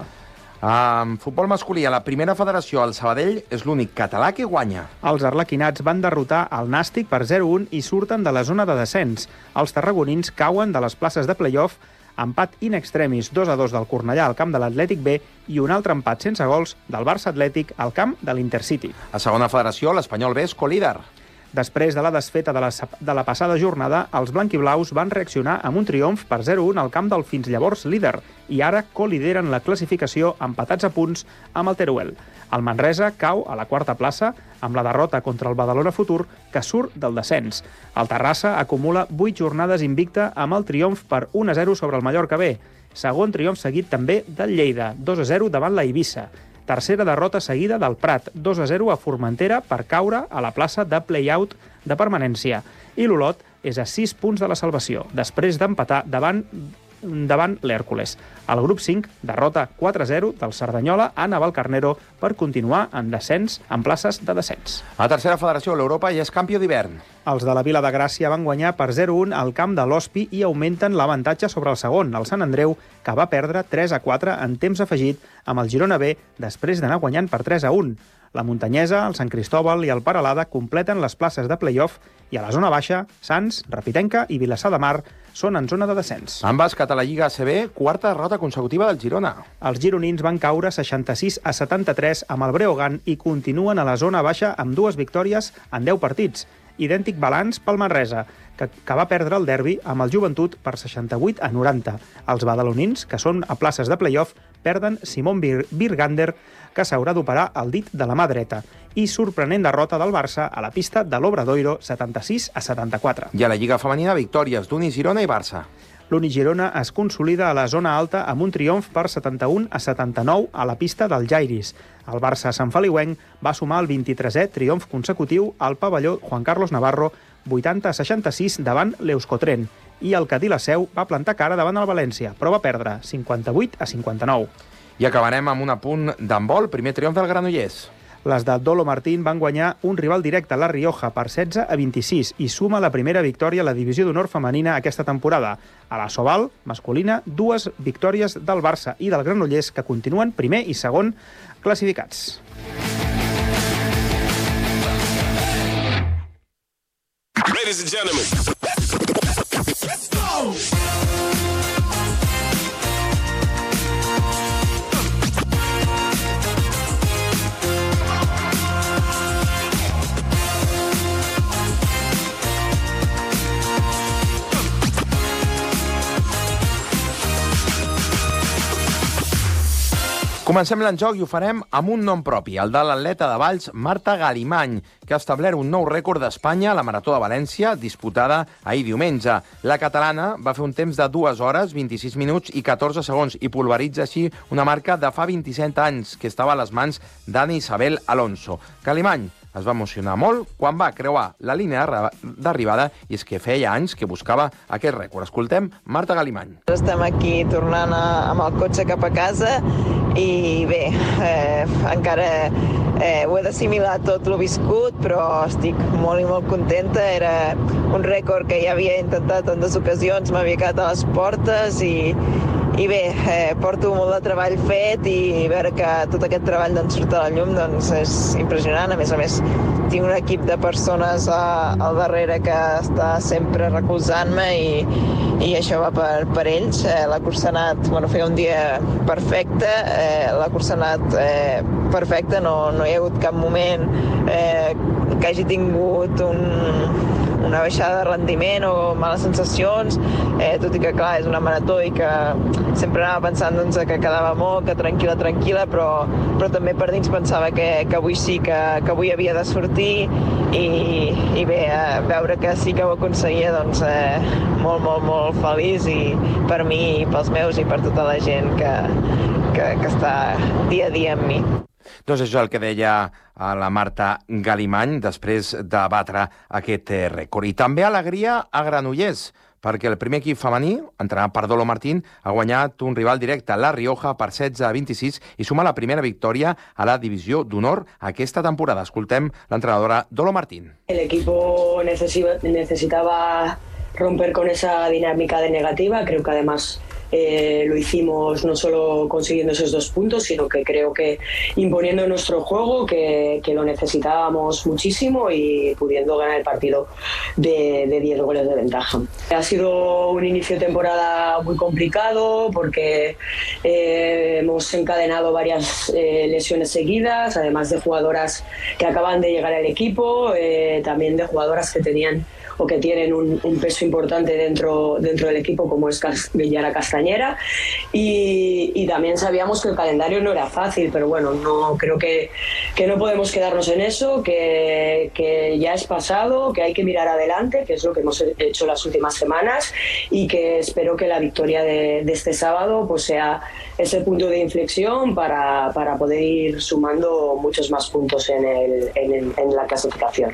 En futbol masculí, a la primera federació, el Sabadell és l'únic català que guanya. Els arlequinats van derrotar el Nàstic per zero a un i surten de la zona de descens. Els tarragonins cauen de les places de play-off empat in extremis dos a dos del Cornellà al camp de l'Atlètic B i un altre empat sense gols del Barça Atlètic al camp de l'Intercity. A segona federació, l'Espanyol B és colíder. Després de la desfeta de la, de la passada jornada, els blanquiblaus van reaccionar amb un triomf per zero a un al camp del fins llavors líder i ara colideren la classificació empatats a punts amb el Teruel. El Manresa cau a la quarta plaça amb la derrota contra el Badalona Futur, que surt del descens. El Terrassa acumula vuit jornades invicta amb el triomf per un a zero sobre el Mallorca B. Segon triomf seguit també del Lleida, dos a zero davant la Eivissa. Tercera derrota seguida del Prat, dos a zero a Formentera per caure a la plaça de play-out de permanència. I l'Olot és a sis punts de la salvació, després d'empatar davant davant l'Hèrcules. Al grup cinc, derrota quatre a zero del Cerdanyola a Navalcarnero per continuar en descens en places de descens. A tercera federació, l'Europa ja és campió d'hivern. Els de la Vila de Gràcia van guanyar per zero a un al camp de l'Hospi i augmenten l'avantatge sobre el segon, el Sant Andreu, que va perdre tres a quatre en temps afegit amb el Girona B després d'anar guanyant per tres a un. La Muntanyesa, el Sant Cristòbal i el Peralada completen les places de play-off i a la zona baixa, Sants, Rapitenca i Vilassar de Mar són en zona de descens. En bàsquet a la Lliga A C B, quarta derrota consecutiva del Girona. Els gironins van caure seixanta-sis a setanta-tres amb el Breogán i continuen a la zona baixa amb dues victòries en deu partits. Idèntic balanç pel Manresa, que, que va perdre el derbi amb el Joventut per seixanta-vuit a noranta. Els badalonins, que són a places de play-off, perden Simon Birgander, que s'haurà d'operar el dit de la mà dreta. I sorprenent derrota del Barça a la pista de l'Obradoiro, setanta-sis a setanta-quatre. I a la Lliga Femenina, victòries d'Uni Girona i Barça. L'Uni Girona es consolida a la zona alta amb un triomf per setanta-un a setanta-nou a la pista del Jairis. El Barça Sant Feliuenc va sumar el vint-i-tresè triomf consecutiu al pavelló Juan Carlos Navarro, vuitanta a seixanta-sis davant l'Euskotren. I el Cadí la Seu va plantar cara davant el València, però va perdre cinquanta-vuit a cinquanta-nou. I acabarem amb un apunt d'handbol, primer triomf del Granollers. Les de Dolo Martín van guanyar un rival directe, la Rioja, per setze a vint-i-sis i suma la primera victòria a la divisió d'honor femenina aquesta temporada. A la Sobal, masculina, dues victòries del Barça i del Granollers, que continuen primer i segon classificats. Ladies and gentlemen, let's go! Comencem l'enjoc i ho farem amb un nom propi, el de l'atleta de Valls, Marta Galimany, que ha establert un nou rècord d'Espanya a la Marató de València, disputada ahir diumenge. La catalana va fer un temps de dues hores, vint-i-sis minuts i catorze segons i pulveritza així una marca de fa vint-i-set anys, que estava a les mans d'Anna Isabel Alonso. Galimany es va emocionar molt quan va creuar la línia d'arribada i és que feia anys que buscava aquest rècord. Escoltem Marta Galimany. Estem aquí tornant a, amb el cotxe cap a casa i bé, eh, encara eh, ho he d'assimilar tot lo viscut, però estic molt i molt contenta. Era un rècord que ja havia intentat en dues ocasions, m'havia quedat a les portes i, i bé, eh, porto molt de treball fet i veure que tot aquest treball doncs, surt a la llum doncs, és impressionant. A més a més, tinc un equip de persones a, al darrere que està sempre recolzant-me i, i això va per, per ells. Eh, la cursa ha anat, bueno, feia un dia perfecte, eh, la cursa ha anat eh, perfecta, no, no hi ha hagut cap moment eh, que hagi tingut un, una baixada de rendiment o males sensacions, eh, tot i que clar, és una marató i que sempre anava pensant doncs, que quedava molt, que tranquil·la, tranquil·la, però, però també per dins pensava que, que avui sí, que, que avui havia de sortir i, i bé, eh, veure que sí que ho aconseguia, doncs eh, molt, molt, molt feliç i per mi i pels meus i per tota la gent que, que, que està dia a dia amb mi. Doncs això és el que deia la Marta Galimany després de batre aquest rècord. I també alegria a Granollers, perquè el primer equip femení, entrenat per Dolo Martín, ha guanyat un rival directe, la Rioja, per setze a vint-i-sis i suma la primera victòria a la divisió d'honor aquesta temporada. Escoltem l'entrenadora Dolo Martín. El equipo necesitaba romper con esa dinámica de negativa. Creo que además eh, lo hicimos no solo consiguiendo esos dos puntos, sino que creo que imponiendo nuestro juego, que, que lo necesitábamos muchísimo y pudiendo ganar el partido de, de diez goles de ventaja. Ha sido un inicio de temporada muy complicado porque eh, hemos encadenado varias eh, lesiones seguidas, además de jugadoras que acaban de llegar al equipo, eh, también de jugadoras que tenían o que tienen un, un peso importante dentro, dentro del equipo, como es Villara Castañera, y, y también sabíamos que el calendario no era fácil, pero bueno, no creo que, que no podemos quedarnos en eso, que, que ya es pasado, que hay que mirar adelante, que es lo que hemos hecho las últimas semanas, y que espero que la victoria de, de este sábado pues sea ese punto de inflexión para, para poder ir sumando muchos más puntos en, el, en, el, en la clasificación.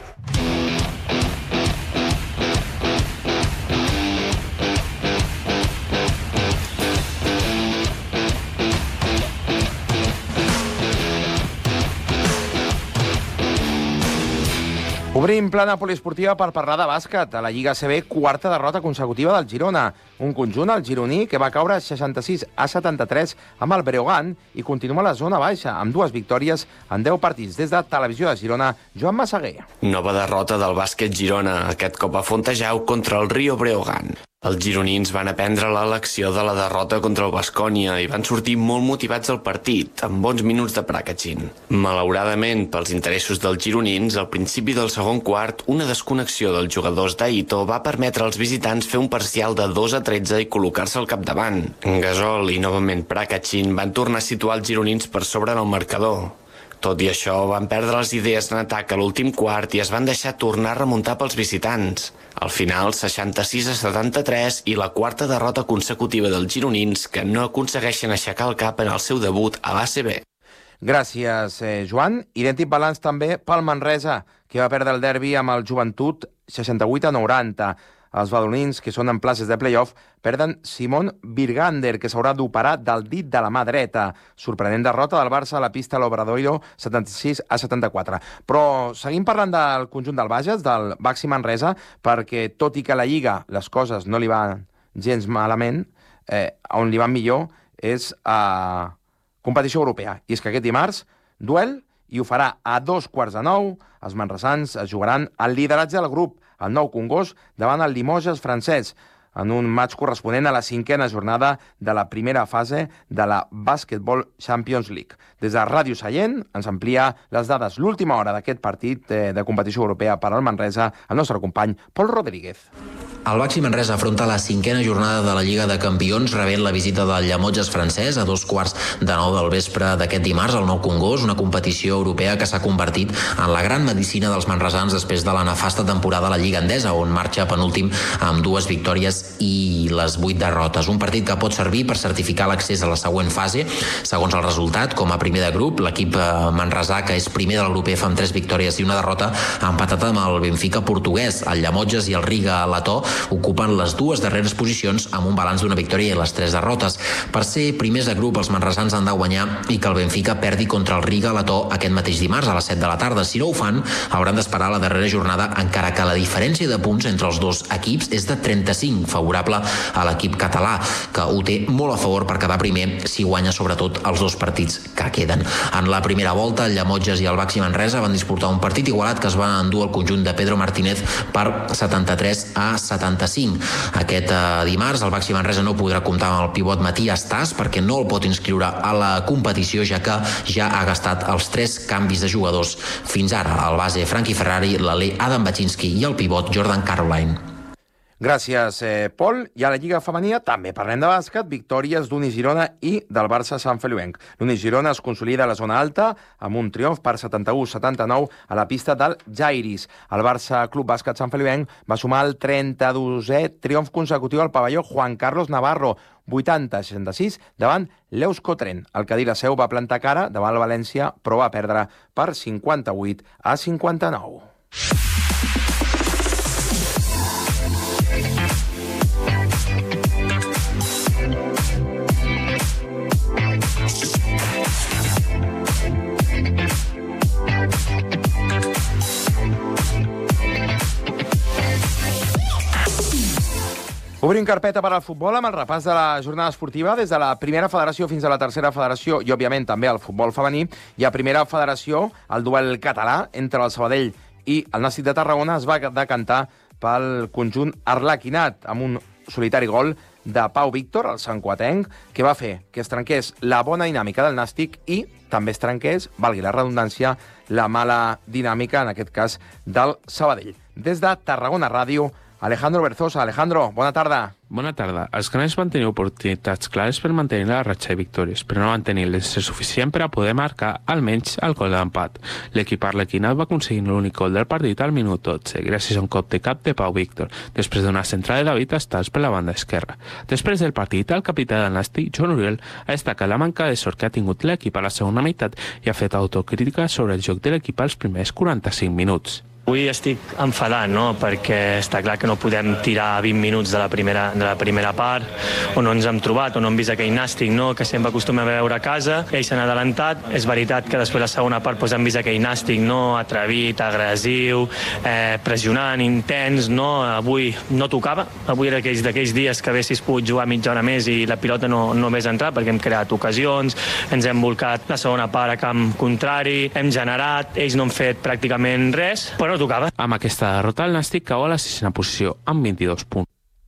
Obrim plana poliesportiva per parlar de bàsquet. A la Lliga A C B, quarta derrota consecutiva del Girona. Un conjunt, el gironí, que va caure seixanta-sis a setanta-tres amb el Breogán i continua a la zona baixa, amb dues victòries en deu partits. Des de Televisió de Girona, Joan Massaguer. Nova derrota del bàsquet Girona, aquest cop a Fontejau contra el Rio Breogán. Els gironins van aprendre la lecció de la derrota contra el Baskonia i van sortir molt motivats al partit, amb bons minuts de Prakachin. Malauradament, pels interessos dels gironins, al principi del segon quart, una desconnexió dels jugadors d'Aito va permetre als visitants fer un parcial de dos a tretze i col·locar-se al capdavant. Gasol i novament Prakachin van tornar a situar els gironins per sobre del marcador. Tot i això, van perdre les idees en atac a l'últim quart i es van deixar tornar a remuntar pels visitants. Al final, seixanta-sis a setanta-tres i la quarta derrota consecutiva dels gironins que no aconsegueixen aixecar el cap en el seu debut a l'A C B. Gràcies, eh, Joan. Idèntic balanç també pel Manresa, que va perdre el derbi amb el Joventut seixanta-vuit a noranta. Els badalonins, que són en places de play-off, perden Simon Virgander, que s'haurà d'operar del dit de la mà dreta. Sorprenent derrota del Barça a la pista a l'Obradoiro, setanta-sis a setanta-quatre. Però seguim parlant del conjunt del Bages, del Baxi Manresa, perquè tot i que a la Lliga les coses no li van gens malament, eh, on li van millor és a competició europea. I és que aquest dimarts, duel, i ho farà a dos quarts de nou. Els manresans es jugaran el lideratge del grup, el Nou Congost, davant el Limoges francès, en un match corresponent a la cinquena jornada de la primera fase de la Basketball Champions League. Des de Ràdio Sallent ens amplia les dades l'última hora d'aquest partit de competició europea per al Manresa, el nostre company Pol Rodríguez. El Baxi Manresa afronta la cinquena jornada de la Lliga de Campions, rebent la visita del Llemotges francès a dos quarts de nou del vespre d'aquest dimarts al Nou Congost, una competició europea que s'ha convertit en la gran medicina dels manresans després de la nefasta temporada a la Lliga Endesa, on marxa penúltim amb dues victòries i les vuit derrotes. Un partit que pot servir per certificar l'accés a la següent fase. Segons el resultat, com a primer de grup, l'equip manresà, que és primer del grup F amb tres victòries i una derrota, ha empatat amb el Benfica portuguès. El Llemotges i el Riga Letó ocupen les dues darreres posicions amb un balanç d'una victòria i les tres derrotes. Per ser primers de grup, els manresans han de guanyar i que el Benfica perdi contra el Riga Letó aquest mateix dimarts a les set de la tarda. Si no ho fan, hauran d'esperar la darrera jornada, encara que la diferència de punts entre els dos equips és de trenta-cinc, favorable a l'equip català, que ho té molt a favor per quedar primer si guanya sobretot els dos partits que queden. En la primera volta, el Llemotges i el Baxi Manresa van disputar un partit igualat que es va endur el conjunt de Pedro Martínez per setanta-tres a setanta-cinc. Aquest eh, dimarts el Baxi Manresa no podrà comptar amb el pivot Matías Tas perquè no el pot inscriure a la competició, ja que ja ha gastat els tres canvis de jugadors fins ara: el base Frankie Ferrari, l'alè Adam Baczynski i el pivot Jordan Caroline. Gràcies, eh, Pol. I a la Lliga Femenina també parlem de bàsquet, victòries d'Unis Girona i del Barça Sant Feliuenc. L'Unis Girona es consolida a la zona alta amb un triomf per setanta-u a setanta-nou a la pista del Jairis. El Barça Club Bàsquet Sant Feliuenc va sumar el trenta-dosè triomf consecutiu al pavelló Juan Carlos Navarro, vuitanta a seixanta-sis davant l'Euskotren. El Cadí la Seu va plantar cara davant el València, però va perdre per cinquanta-vuit a cinquanta-nou. Obrim carpeta per al futbol amb el repàs de la jornada esportiva des de la primera federació fins a la tercera federació i, òbviament, també el futbol femení. I a primera federació, el duel català entre el Sabadell i el Nàstic de Tarragona es va decantar pel conjunt arlequinat amb un solitari gol de Pau Víctor, el santcuatenc, que va fer que es trenqués la bona dinàmica del Nàstic i també es trenqués, valgui la redundància, la mala dinàmica, en aquest cas, del Sabadell. Des de Tarragona Ràdio, Alejandro Berzosa. Alejandro, bona tarda. Bona tarda. Els grans van tenir oportunitats clares per mantenir la ratxa de victòries, però no van tenir l'encert suficient per a poder marcar almenys el gol d'empat. L'equip arlequinat va aconseguir l'únic gol del partit al minut dotze, gràcies a un cop de cap de Pau Víctor, després d'una centrada de David Estals per la banda esquerra. Després del partit, el capità del Nàstic, Joan Oriol, ha destacat la manca de sort que ha tingut l'equip a la segona meitat i ha fet autocrítica sobre el joc de l'equip als primers quaranta-cinc minuts. Avui estic enfadat, no?, perquè està clar que no podem tirar vint minuts de la primera, de la primera part, on no ens hem trobat, on no hem vist aquell Nàstic, no?, que sempre acostumem a veure a casa. Ells s'han adelantat. És veritat que després la segona part pues, hem vist aquell Nàstic, no?, atrevit, agressiu, eh, pressionant, intens, no? Avui no tocava. Avui era d'aquells dies que haguessis pogut jugar mitja hora més i la pilota no, no hagués entrat, perquè hem creat ocasions, ens hem volcat la segona part a camp contrari, hem generat, ells no han fet pràcticament res, però no tocava. Amb aquesta derrota, el Nàstic cau a la sisena posició amb vint-i-dos punts.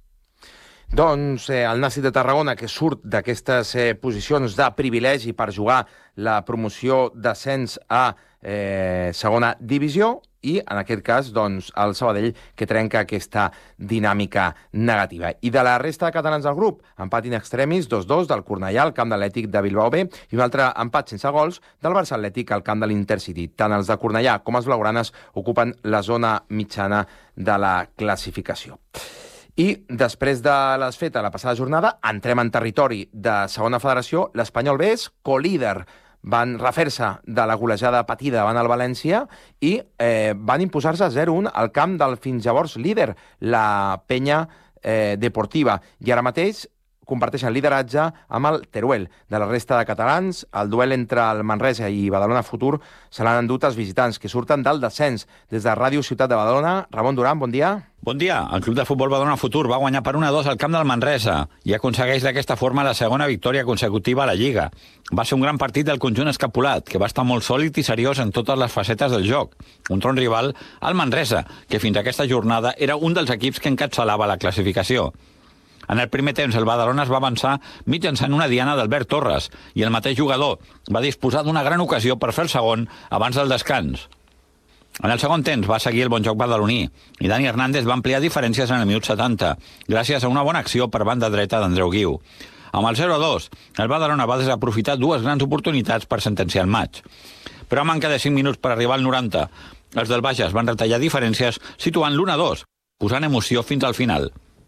Doncs eh, el Nàstic de Tarragona, que surt d'aquestes eh, posicions de privilegi per jugar la promoció d'ascens a eh, segona divisió, i, en aquest cas, doncs, el Sabadell, que trenca aquesta dinàmica negativa. I de la resta de catalans del grup, empat in extremis, dos dos del Cornellà al camp de l'Atlètic de Bilbao B i un altre empat sense gols del Barça Atlètic al camp de l'Intercity. Tant els de Cornellà com els blaugranes ocupen la zona mitjana de la classificació. I després de la desfeta de la passada jornada, entrem en territori de segona federació. L'Espanyol B és colíder. Van refer-se de la golejada patida davant el València i eh, van imposar-se zero un al camp del fins llavors líder, la Penya eh, Deportiva. I ara mateix comparteixen lideratge amb el Teruel. De la resta de catalans, el duel entre el Manresa i Badalona Futur se l'han endut els visitants, que surten del descens. Des de Ràdio Ciutat de Badalona, Ramon Duran, bon dia. Bon dia. El club de futbol Badalona Futur va guanyar per un a dos al camp del Manresa i aconsegueix d'aquesta forma la segona victòria consecutiva a la Lliga. Va ser un gran partit del conjunt escapulat, que va estar molt sòlid i seriós en totes les facetes del joc. Un tron rival al Manresa, que fins a aquesta jornada era un dels equips que encapçalava la classificació. En el primer temps, el Badalona es va avançar mitjançant una diana d'Albert Torres i el mateix jugador va disposar d'una gran ocasió per fer el segon abans del descans. En el segon temps va seguir el bon joc badaloní i Dani Hernández va ampliar diferències en el minut setanta, gràcies a una bona acció per banda dreta d'Andreu Guiu. Amb el zero a dos, el Badalona va desaprofitar dues grans oportunitats per sentenciar el maig. Però a manca de cinc minuts per arribar al noranta, els del Bages van retallar diferències situant l'un a dos, posant emoció fins al final.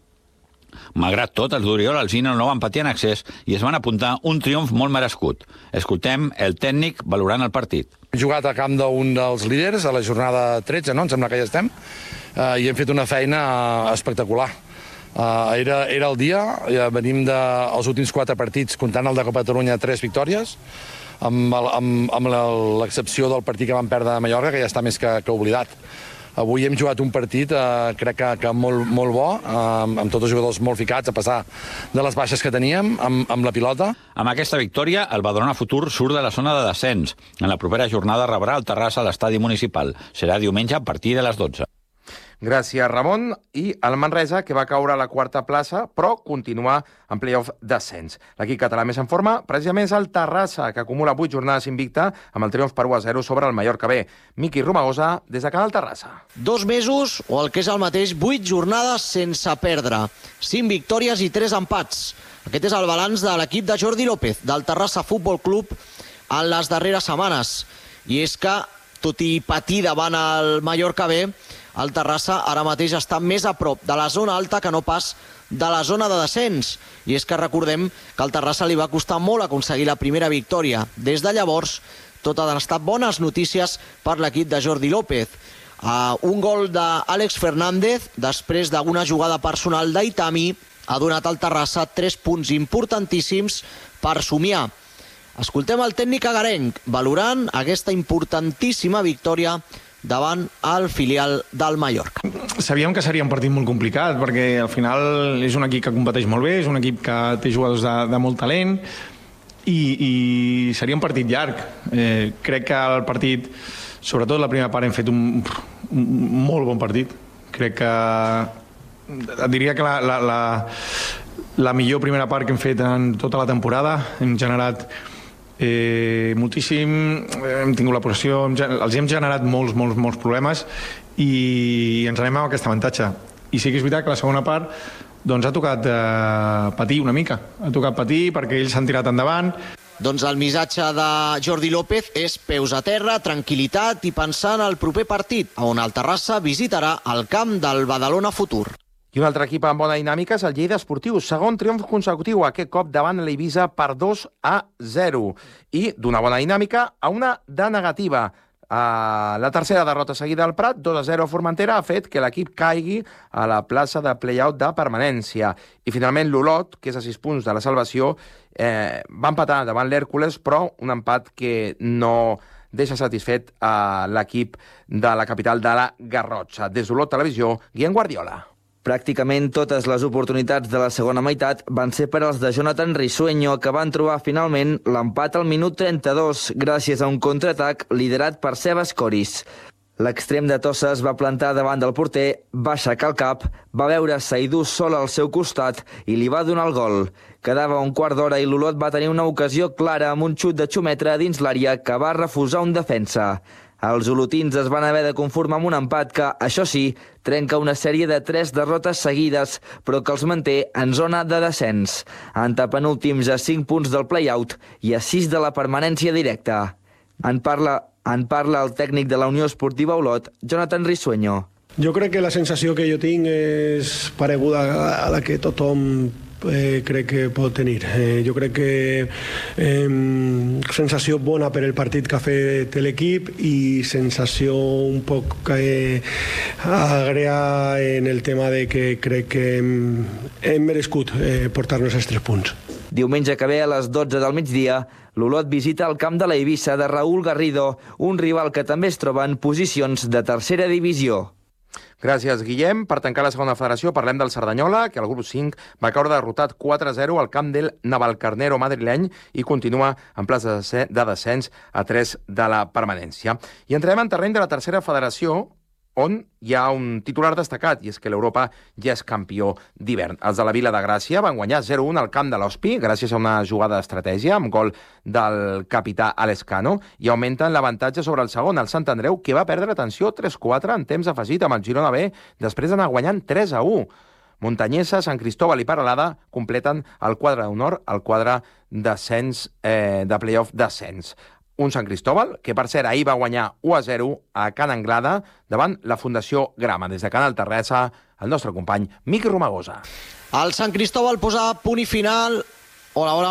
Malgrat tot, els d'Oriol Alsina no van patir en excés i es van apuntar un triomf molt merescut. Escoltem el tècnic valorant el partit. Hem jugat a camp d'un dels líders a la jornada tretze, no? Em sembla que ja estem, eh, i hem fet una feina espectacular. Eh, era, era el dia, ja venim dels últims quatre partits, comptant el de Copa Catalunya, tres victòries, amb, amb, amb l'excepció del partit que vam perdre a Mallorca, que ja està més que, que oblidat. Avui hem jugat un partit, eh, crec que, que molt, molt bo, eh, amb tots els jugadors molt ficats, a passar de les baixes que teníem, amb, amb la pilota. Amb aquesta victòria, el Badalona Futur surt de la zona de descens. En la propera jornada rebrà el Terrassa a l'estadi municipal. Serà diumenge a partir de les dotze. Gràcies, Ramon. I el Manresa, que va caure a la quarta plaça, però continua en play-off d'ascens. L'equip català més en forma, precisament és el Terrassa, que acumula vuit jornades invicta amb el triomf per u a zero sobre el Mallorca B. Miqui Romagosa, des de Canal Terrassa. Dos mesos, o el que és el mateix, vuit jornades sense perdre. Cinc victòries i tres empats. Aquest és el balanç de l'equip de Jordi López, del Terrassa Futbol Club, en les darreres setmanes. I és que, tot i patir davant el Mallorca B, el Terrassa ara mateix està més a prop de la zona alta que no pas de la zona de descens. I és que recordem que al Terrassa li va costar molt aconseguir la primera victòria. Des de llavors, tot han estat bones notícies per l'equip de Jordi López. Uh, un gol d'Àlex Fernández, després d'una jugada personal d'Aitami, ha donat al Terrassa tres punts importantíssims per somiar. Escoltem el tècnic agarenc valorant aquesta importantíssima victòria davant el filial del Mallorca. Sabíem que seria un partit molt complicat, perquè al final és un equip que competeix molt bé, és un equip que té jugadors de, de molt talent, i, i seria un partit llarg. Eh, crec que el partit, sobretot la primera part, hem fet un, un molt bon partit. Crec que et diria que la, la, la, la millor primera part que hem fet en tota la temporada. Hem generat eh, moltíssim, hem tingut la possessió, hem, els hem generat molts, molts, molts problemes i ens anem amb aquest avantatge. I sí que és veritat que la segona part doncs ha tocat eh, patir una mica. Ha tocat patir perquè ells s'han tirat endavant. Doncs el missatge de Jordi López és peus a terra, tranquil·litat i pensar en el proper partit, on el Terrassa visitarà el camp del Badalona Futur. I un altre equip amb bona dinàmica és el Lleida Esportiu. Segon triomf consecutiu, aquest cop davant l'Eivissa per dos a zero. I d'una bona dinàmica a una de negativa. Uh, la tercera derrota seguida al Prat, dos a zero a Formentera, ha fet que l'equip caigui a la plaça de play-out de permanència. I finalment l'Olot, que és a sis punts de la salvació, eh, va empatar davant l'Hèrcules, però un empat que no deixa satisfet a l'equip de la capital de la Garrotxa. Des d'Olot Televisió, Guillem Guardiola. Pràcticament totes les oportunitats de la segona meitat van ser per als de Jonathan Risueño, que van trobar finalment l'empat al minut trenta-dos, gràcies a un contraatac liderat per Sebas Coris. L'extrem de Tossa es va plantar davant del porter, va aixecar el cap, va veure Saidú sol al seu costat i li va donar el gol. Quedava un quart d'hora i l'Olot va tenir una ocasió clara amb un xut de xumetra dins l'àrea que va refusar un defensa. Els olotins es van haver de conformar amb un empat que, això sí, trenca una sèrie de tres derrotes seguides, però que els manté en zona de descens. Antepenúltims a cinc punts del play-out i a sis de la permanència directa. En parla, en parla el tècnic de la Unió Esportiva Olot, Jonathan Risueño. Jo crec que la sensació que jo tinc és pareguda a la que tothom eh, crec que pot tenir. Eh, jo crec que eh, sensació bona per el partit que ha fet l'equip i sensació un poc eh, agrea en el tema de que crec que hem, hem merescut eh, portar-nos els tres punts. Diumenge que ve a les dotze del migdia, l'Olot visita el camp de l'Eivissa de Raúl Garrido, un rival que també es troba en posicions de tercera divisió. Gràcies, Guillem. Per tancar la segona federació parlem del Cerdanyola, que el grup cinc va caure derrotat quatre a zero al camp del Navalcarnero madrileny i continua en plaça de descens a tres de la permanència. I entrem en terreny de la tercera federació, on hi ha un titular destacat, i és que l'Europa ja és campió d'hivern. Els de la Vila de Gràcia van guanyar zero a un al camp de l'Hospi, gràcies a una jugada d'estratègia, amb gol del capità Alescano, i augmenten l'avantatge sobre el segon, el Sant Andreu, que va perdre atenció tres quatre en temps afegit amb el Girona B, després d'anar guanyant tres a u. Montanyesa, Sant Cristóbal i Peralada completen el quadre d'honor, el quadre d'ascens, eh, de playoff d'ascens. Un Sant Cristóbal, que per cert ahir va guanyar u a zero a Can Anglada davant la Fundació Grama. Des de Canal Terrassa, el nostre company Miqui Romagosa. El Sant Cristóbal posa punt i final... Hola, hola.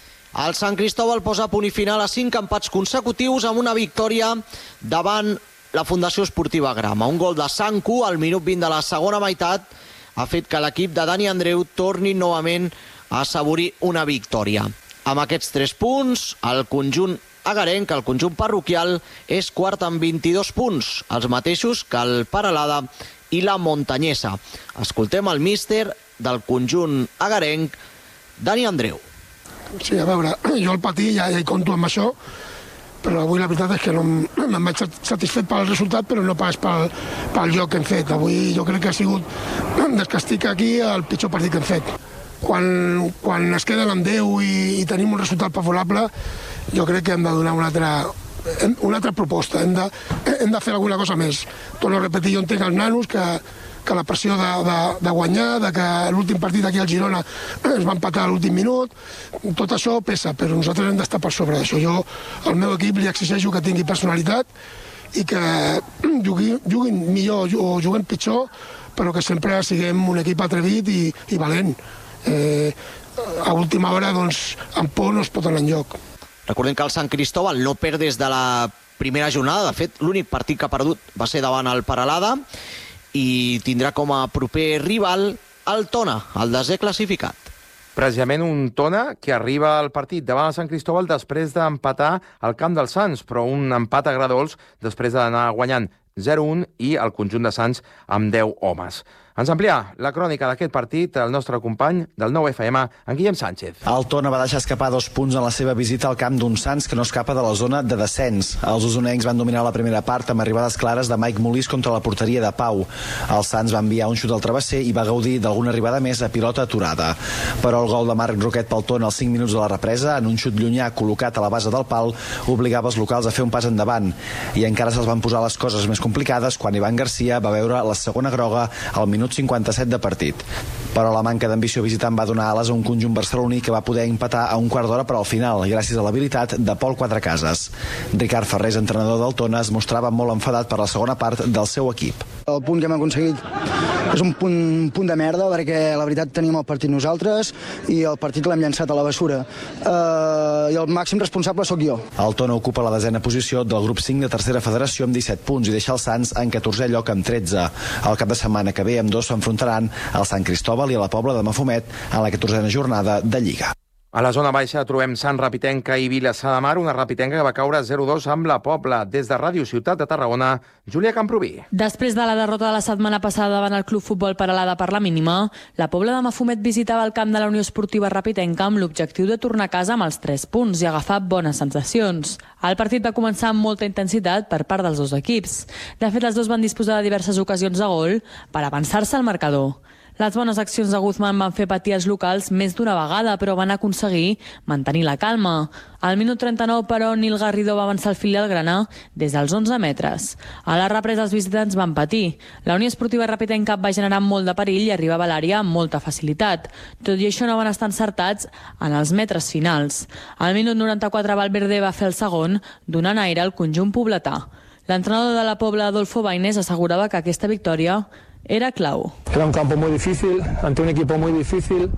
El Sant Cristóbal posa punt i final a cinc empats consecutius amb una victòria davant la Fundació Esportiva Grama. Un gol de Sanku al minut vint de la segona meitat ha fet que l'equip de Dani Andreu torni novament a assaborir una victòria. Amb aquests tres punts, el conjunt agarenc, el conjunt parroquial, és quart amb vint-i-dos punts, els mateixos que el Peralada i la Montanyesa. Escoltem el míster del conjunt agarenc, Dani Andreu. Sí, a veure, jo al patí ja, ja hi compto amb això, però avui la veritat és que no em vaig satisfet pel resultat, però no pas pel, pel joc que hem fet. Avui jo crec que ha sigut, des que estic aquí, el pitjor partit que hem fet. Quan, quan es queden amb deu i, i tenim un resultat favorable, jo crec que hem de donar una altra, una altra proposta, hem de, hem de fer alguna cosa més. Torno a repetir, jo entenc els nanos que, que la pressió de, de, de guanyar, de que l'últim partit aquí al Girona es va empatar a l'últim minut, tot això pesa, però nosaltres hem d'estar per sobre d'això. Jo al meu equip li exigeixo que tingui personalitat i que juguin, juguin millor o juguem pitjor, però que sempre siguem un equip atrevit i, i valent. Eh, a última hora, doncs, amb por no es pot anar enlloc. Recordem que el Sant Cristóbal no perd des de la primera jornada. De fet, l'únic partit que ha perdut va ser davant el Peralada i tindrà com a proper rival el Tona, el desè classificat. Precisament un Tona que arriba al partit davant el Sant Cristóbal després d'empatar al camp dels Sants, però un empat a gra dolç després d'anar guanyant zero a un i el conjunt de Sants amb deu homes. Ens amplia la crònica d'aquest partit el nostre company del nou F M, en Guillem Sánchez. El Tona va deixar escapar dos punts en la seva visita al camp d'un Sants que no escapa de la zona de descens. Els usonencs van dominar la primera part amb arribades clares de Mike Molís contra la porteria de Pau. El Sants va enviar un xut al travesser i va gaudir d'alguna arribada més a pilota aturada. Però el gol de Marc Roquet pel Tona als cinc minuts de la represa, en un xut llunyà col·locat a la base del pal, obligava els locals a fer un pas endavant. I encara se'ls van posar les coses més complicades quan Ivan Garcia va veure la segona groga al minut cinquanta-set de partit. Però la manca d'ambició visitant va donar ales a un conjunt barceloní que va poder empatar a un quart d'hora per al final, gràcies a l'habilitat de Pol Quatrecases. Ricard Ferrés, entrenador del Tona, es mostrava molt enfadat per la segona part del seu equip. El punt que hem aconseguit és un punt, un punt de merda, perquè la veritat teníem el partit nosaltres i el partit l'hem llançat a la bessura. Uh, I el màxim responsable sóc jo. El Tona ocupa la desena posició del grup cinc de tercera federació amb disset punts i deixa el Sants en catorzè lloc amb tretze. El cap de setmana que ve amb dos s'enfrontaran al Sant Cristòbal i a la Pobla de Mafumet en la catorzena jornada de Lliga. A la zona baixa trobem Sant Rapitenca i Vilassar de Mar, una Rapitenca que va caure zero a dos amb la Pobla. Des de Ràdio Ciutat de Tarragona, Júlia Camproví. Després de la derrota de la setmana passada davant el Club Futbol Peralada per la mínima, la Pobla de Mafumet visitava el camp de la Unió Esportiva Rapitenca amb l'objectiu de tornar a casa amb els tres punts i agafar bones sensacions. El partit va començar amb molta intensitat per part dels dos equips. De fet, els dos van disposar de diverses ocasions de gol per avançar-se al marcador. Les bones accions de Guzmán van fer patir els locals més d'una vegada, però van aconseguir mantenir la calma. Al minut trenta-nou, però, Nil Garrido va avançar el filial graná des dels onze metres. A la represa, els visitants van patir. La Unió Esportiva Rapitenca va generar molt de perill i arribava a l'àrea amb molta facilitat. Tot i això, no van estar encertats en els metres finals. Al minut noranta-quatre, Valverde va fer el segon, donant aire al conjunt pobletà. L'entrenador de la Pobla, Adolfo Baines, assegurava que aquesta victòria era clau. Era un campo muy difícil, ante un equipo muy difícil,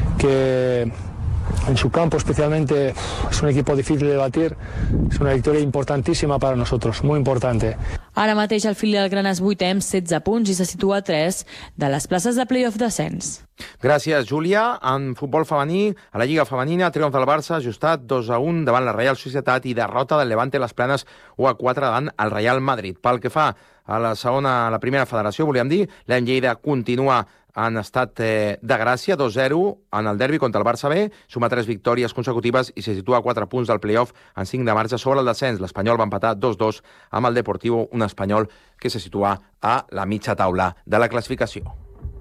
que en su campo especialmente es un equipo difícil de batir. Es una victoria importantísima para nosotros, muy importante. Ara mateix el filial Grana és vuitè amb setze punts i se situa a tres de les places de play-off descens. Gràcies, Júlia. En futbol femení, a la Lliga Femenina, triomf del Barça ajustat dos a un davant la Real Societat i derrota del Levante Les Planes u a quatre davant el Real Madrid. Pel que fa a la segona, a la primera federació, volíem dir, l'Em Lleida continua en estat eh, de gràcia, dos a zero en el derbi contra el Barça B, suma tres victòries consecutives i se situa a quatre punts del play-off en cinc de marge sobre el descens. L'Espanyol va empatar dos a dos amb el Deportivo, un Espanyol que se situa a la mitja taula de la classificació.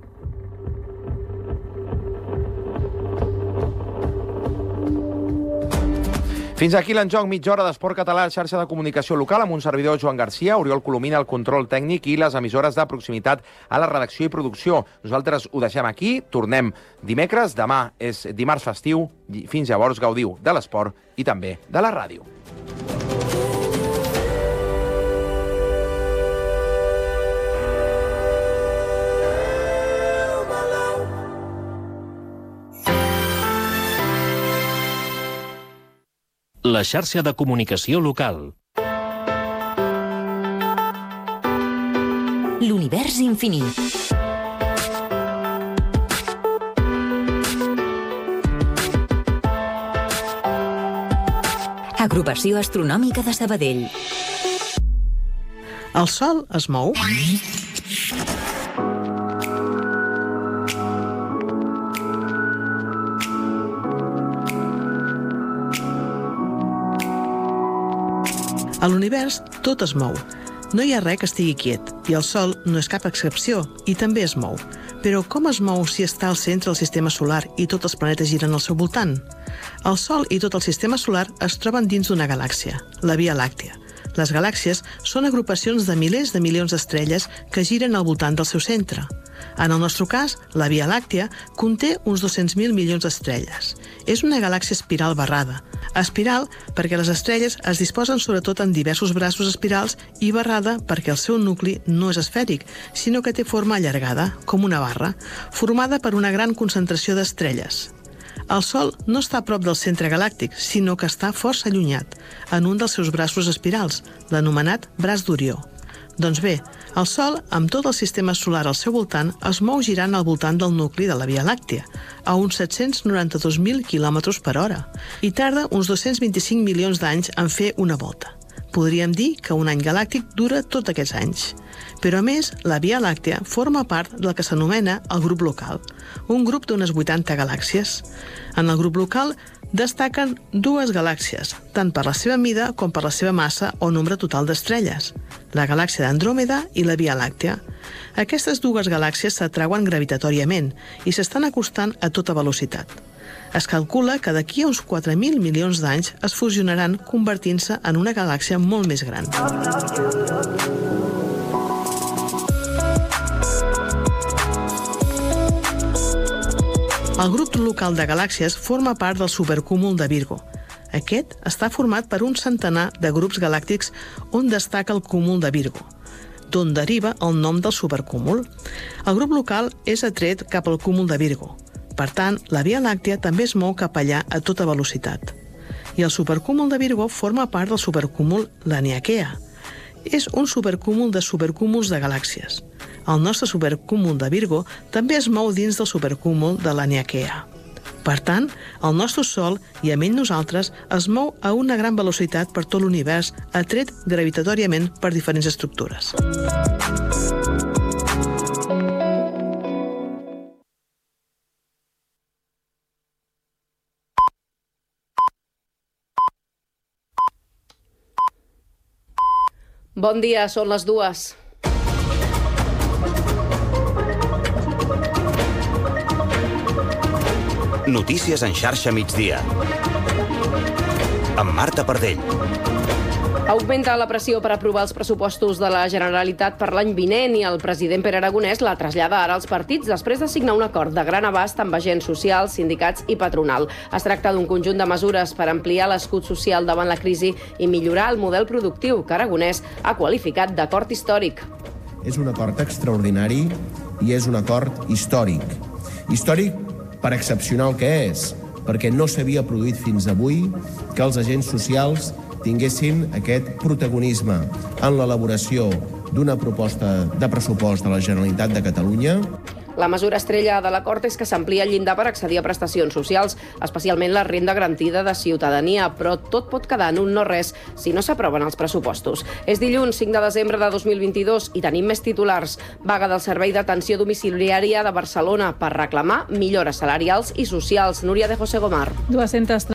Fins aquí l'enjoc, mitja hora d'esport català, xarxa de comunicació local, amb un servidor, Joan Garcia, Oriol Colomina, el control tècnic i les emissores de proximitat a la redacció i producció. Nosaltres ho deixem aquí, tornem dimecres, demà és dimarts festiu, fins llavors gaudiu de l'esport i també de la ràdio. La xarxa de comunicació local. L'univers infinit. Agrupació Astronòmica de Sabadell. El Sol es mou? A l'univers tot es mou. No hi ha res que estigui quiet, i el Sol no és cap excepció, i també es mou. Però com es mou si està al centre del sistema solar i tots els planetes giren al seu voltant? El Sol i tot el sistema solar es troben dins d'una galàxia, la Via Làctia. Les galàxies són agrupacions de milers de milions d'estrelles que giren al voltant del seu centre. En el nostre cas, la Via Làctia conté uns dos-cents mil milions d'estrelles. És una galàxia espiral barrada. Espiral perquè les estrelles es disposen sobretot en diversos braços espirals i barrada perquè el seu nucli no és esfèric, sinó que té forma allargada, com una barra, formada per una gran concentració d'estrelles. El Sol no està a prop del centre galàctic, sinó que està força allunyat, en un dels seus braços espirals, l'anomenat braç d'Orió. Doncs bé, el Sol, amb tot el sistema solar al seu voltant, es mou girant al voltant del nucli de la Via Làctia, a uns set-cents noranta-dos mil quilòmetres per hora, i tarda uns dos-cents vint-i-cinc milions d'anys en fer una volta. Podríem dir que un any galàctic dura tots aquests anys. Però a més, la Via Làctea forma part del que s'anomena el grup local, un grup d'unes vuitanta galàxies. En el grup local destaquen dues galàxies, tant per la seva mida com per la seva massa o nombre total d'estrelles, la galàxia d'Andròmeda i la Via Làctea. Aquestes dues galàxies s'atrauen gravitatòriament i s'estan acostant a tota velocitat. Es calcula que d'aquí a uns quatre mil milions d'anys es fusionaran convertint-se en una galàxia molt més gran. El grup local de galàxies forma part del supercúmul de Virgo. Aquest està format per un centenar de grups galàctics on destaca el cúmul de Virgo, d'on deriva el nom del supercúmul. El grup local és atret cap al cúmul de Virgo. Per tant, la Via Làctea també es mou cap allà a tota velocitat. I el supercúmul de Virgo forma part del supercúmul Laniakea. És un supercúmul de supercúmuls de galàxies. El nostre supercúmul de Virgo també es mou dins del supercúmul de Laniakea. Per tant, el nostre Sol, i amb ell nosaltres, es mou a una gran velocitat per tot l'univers, atret gravitatòriament per diferents estructures. Bon dia, són les dues. Notícies en xarxa migdia. Amb Marta Pardell. Augmenta la pressió per aprovar els pressupostos de la Generalitat per l'any vinent i el president Pere Aragonès la trasllada ara als partits després de signar un acord de gran abast amb agents socials, sindicats i patronal. Es tracta d'un conjunt de mesures per ampliar l'escut social davant la crisi i millorar el model productiu que Aragonès ha qualificat d'acord històric. És un acord extraordinari i és un acord històric. Històric per excepcional que és, perquè no s'havia produït fins avui que els agents socials tinguessin aquest protagonisme en l'elaboració d'una proposta de pressupost de la Generalitat de Catalunya. La mesura estrella de l'acord és que s'amplia el llindar per accedir a prestacions socials, especialment la renda garantida de ciutadania, però tot pot quedar en un no-res si no s'aproven els pressupostos. És dilluns cinc de desembre de dos mil vint-i-dos i tenim més titulars. Vaga del Servei d'Atenció Domiciliària de Barcelona per reclamar millores salarials i socials. Núria de José Gomar. dues-centes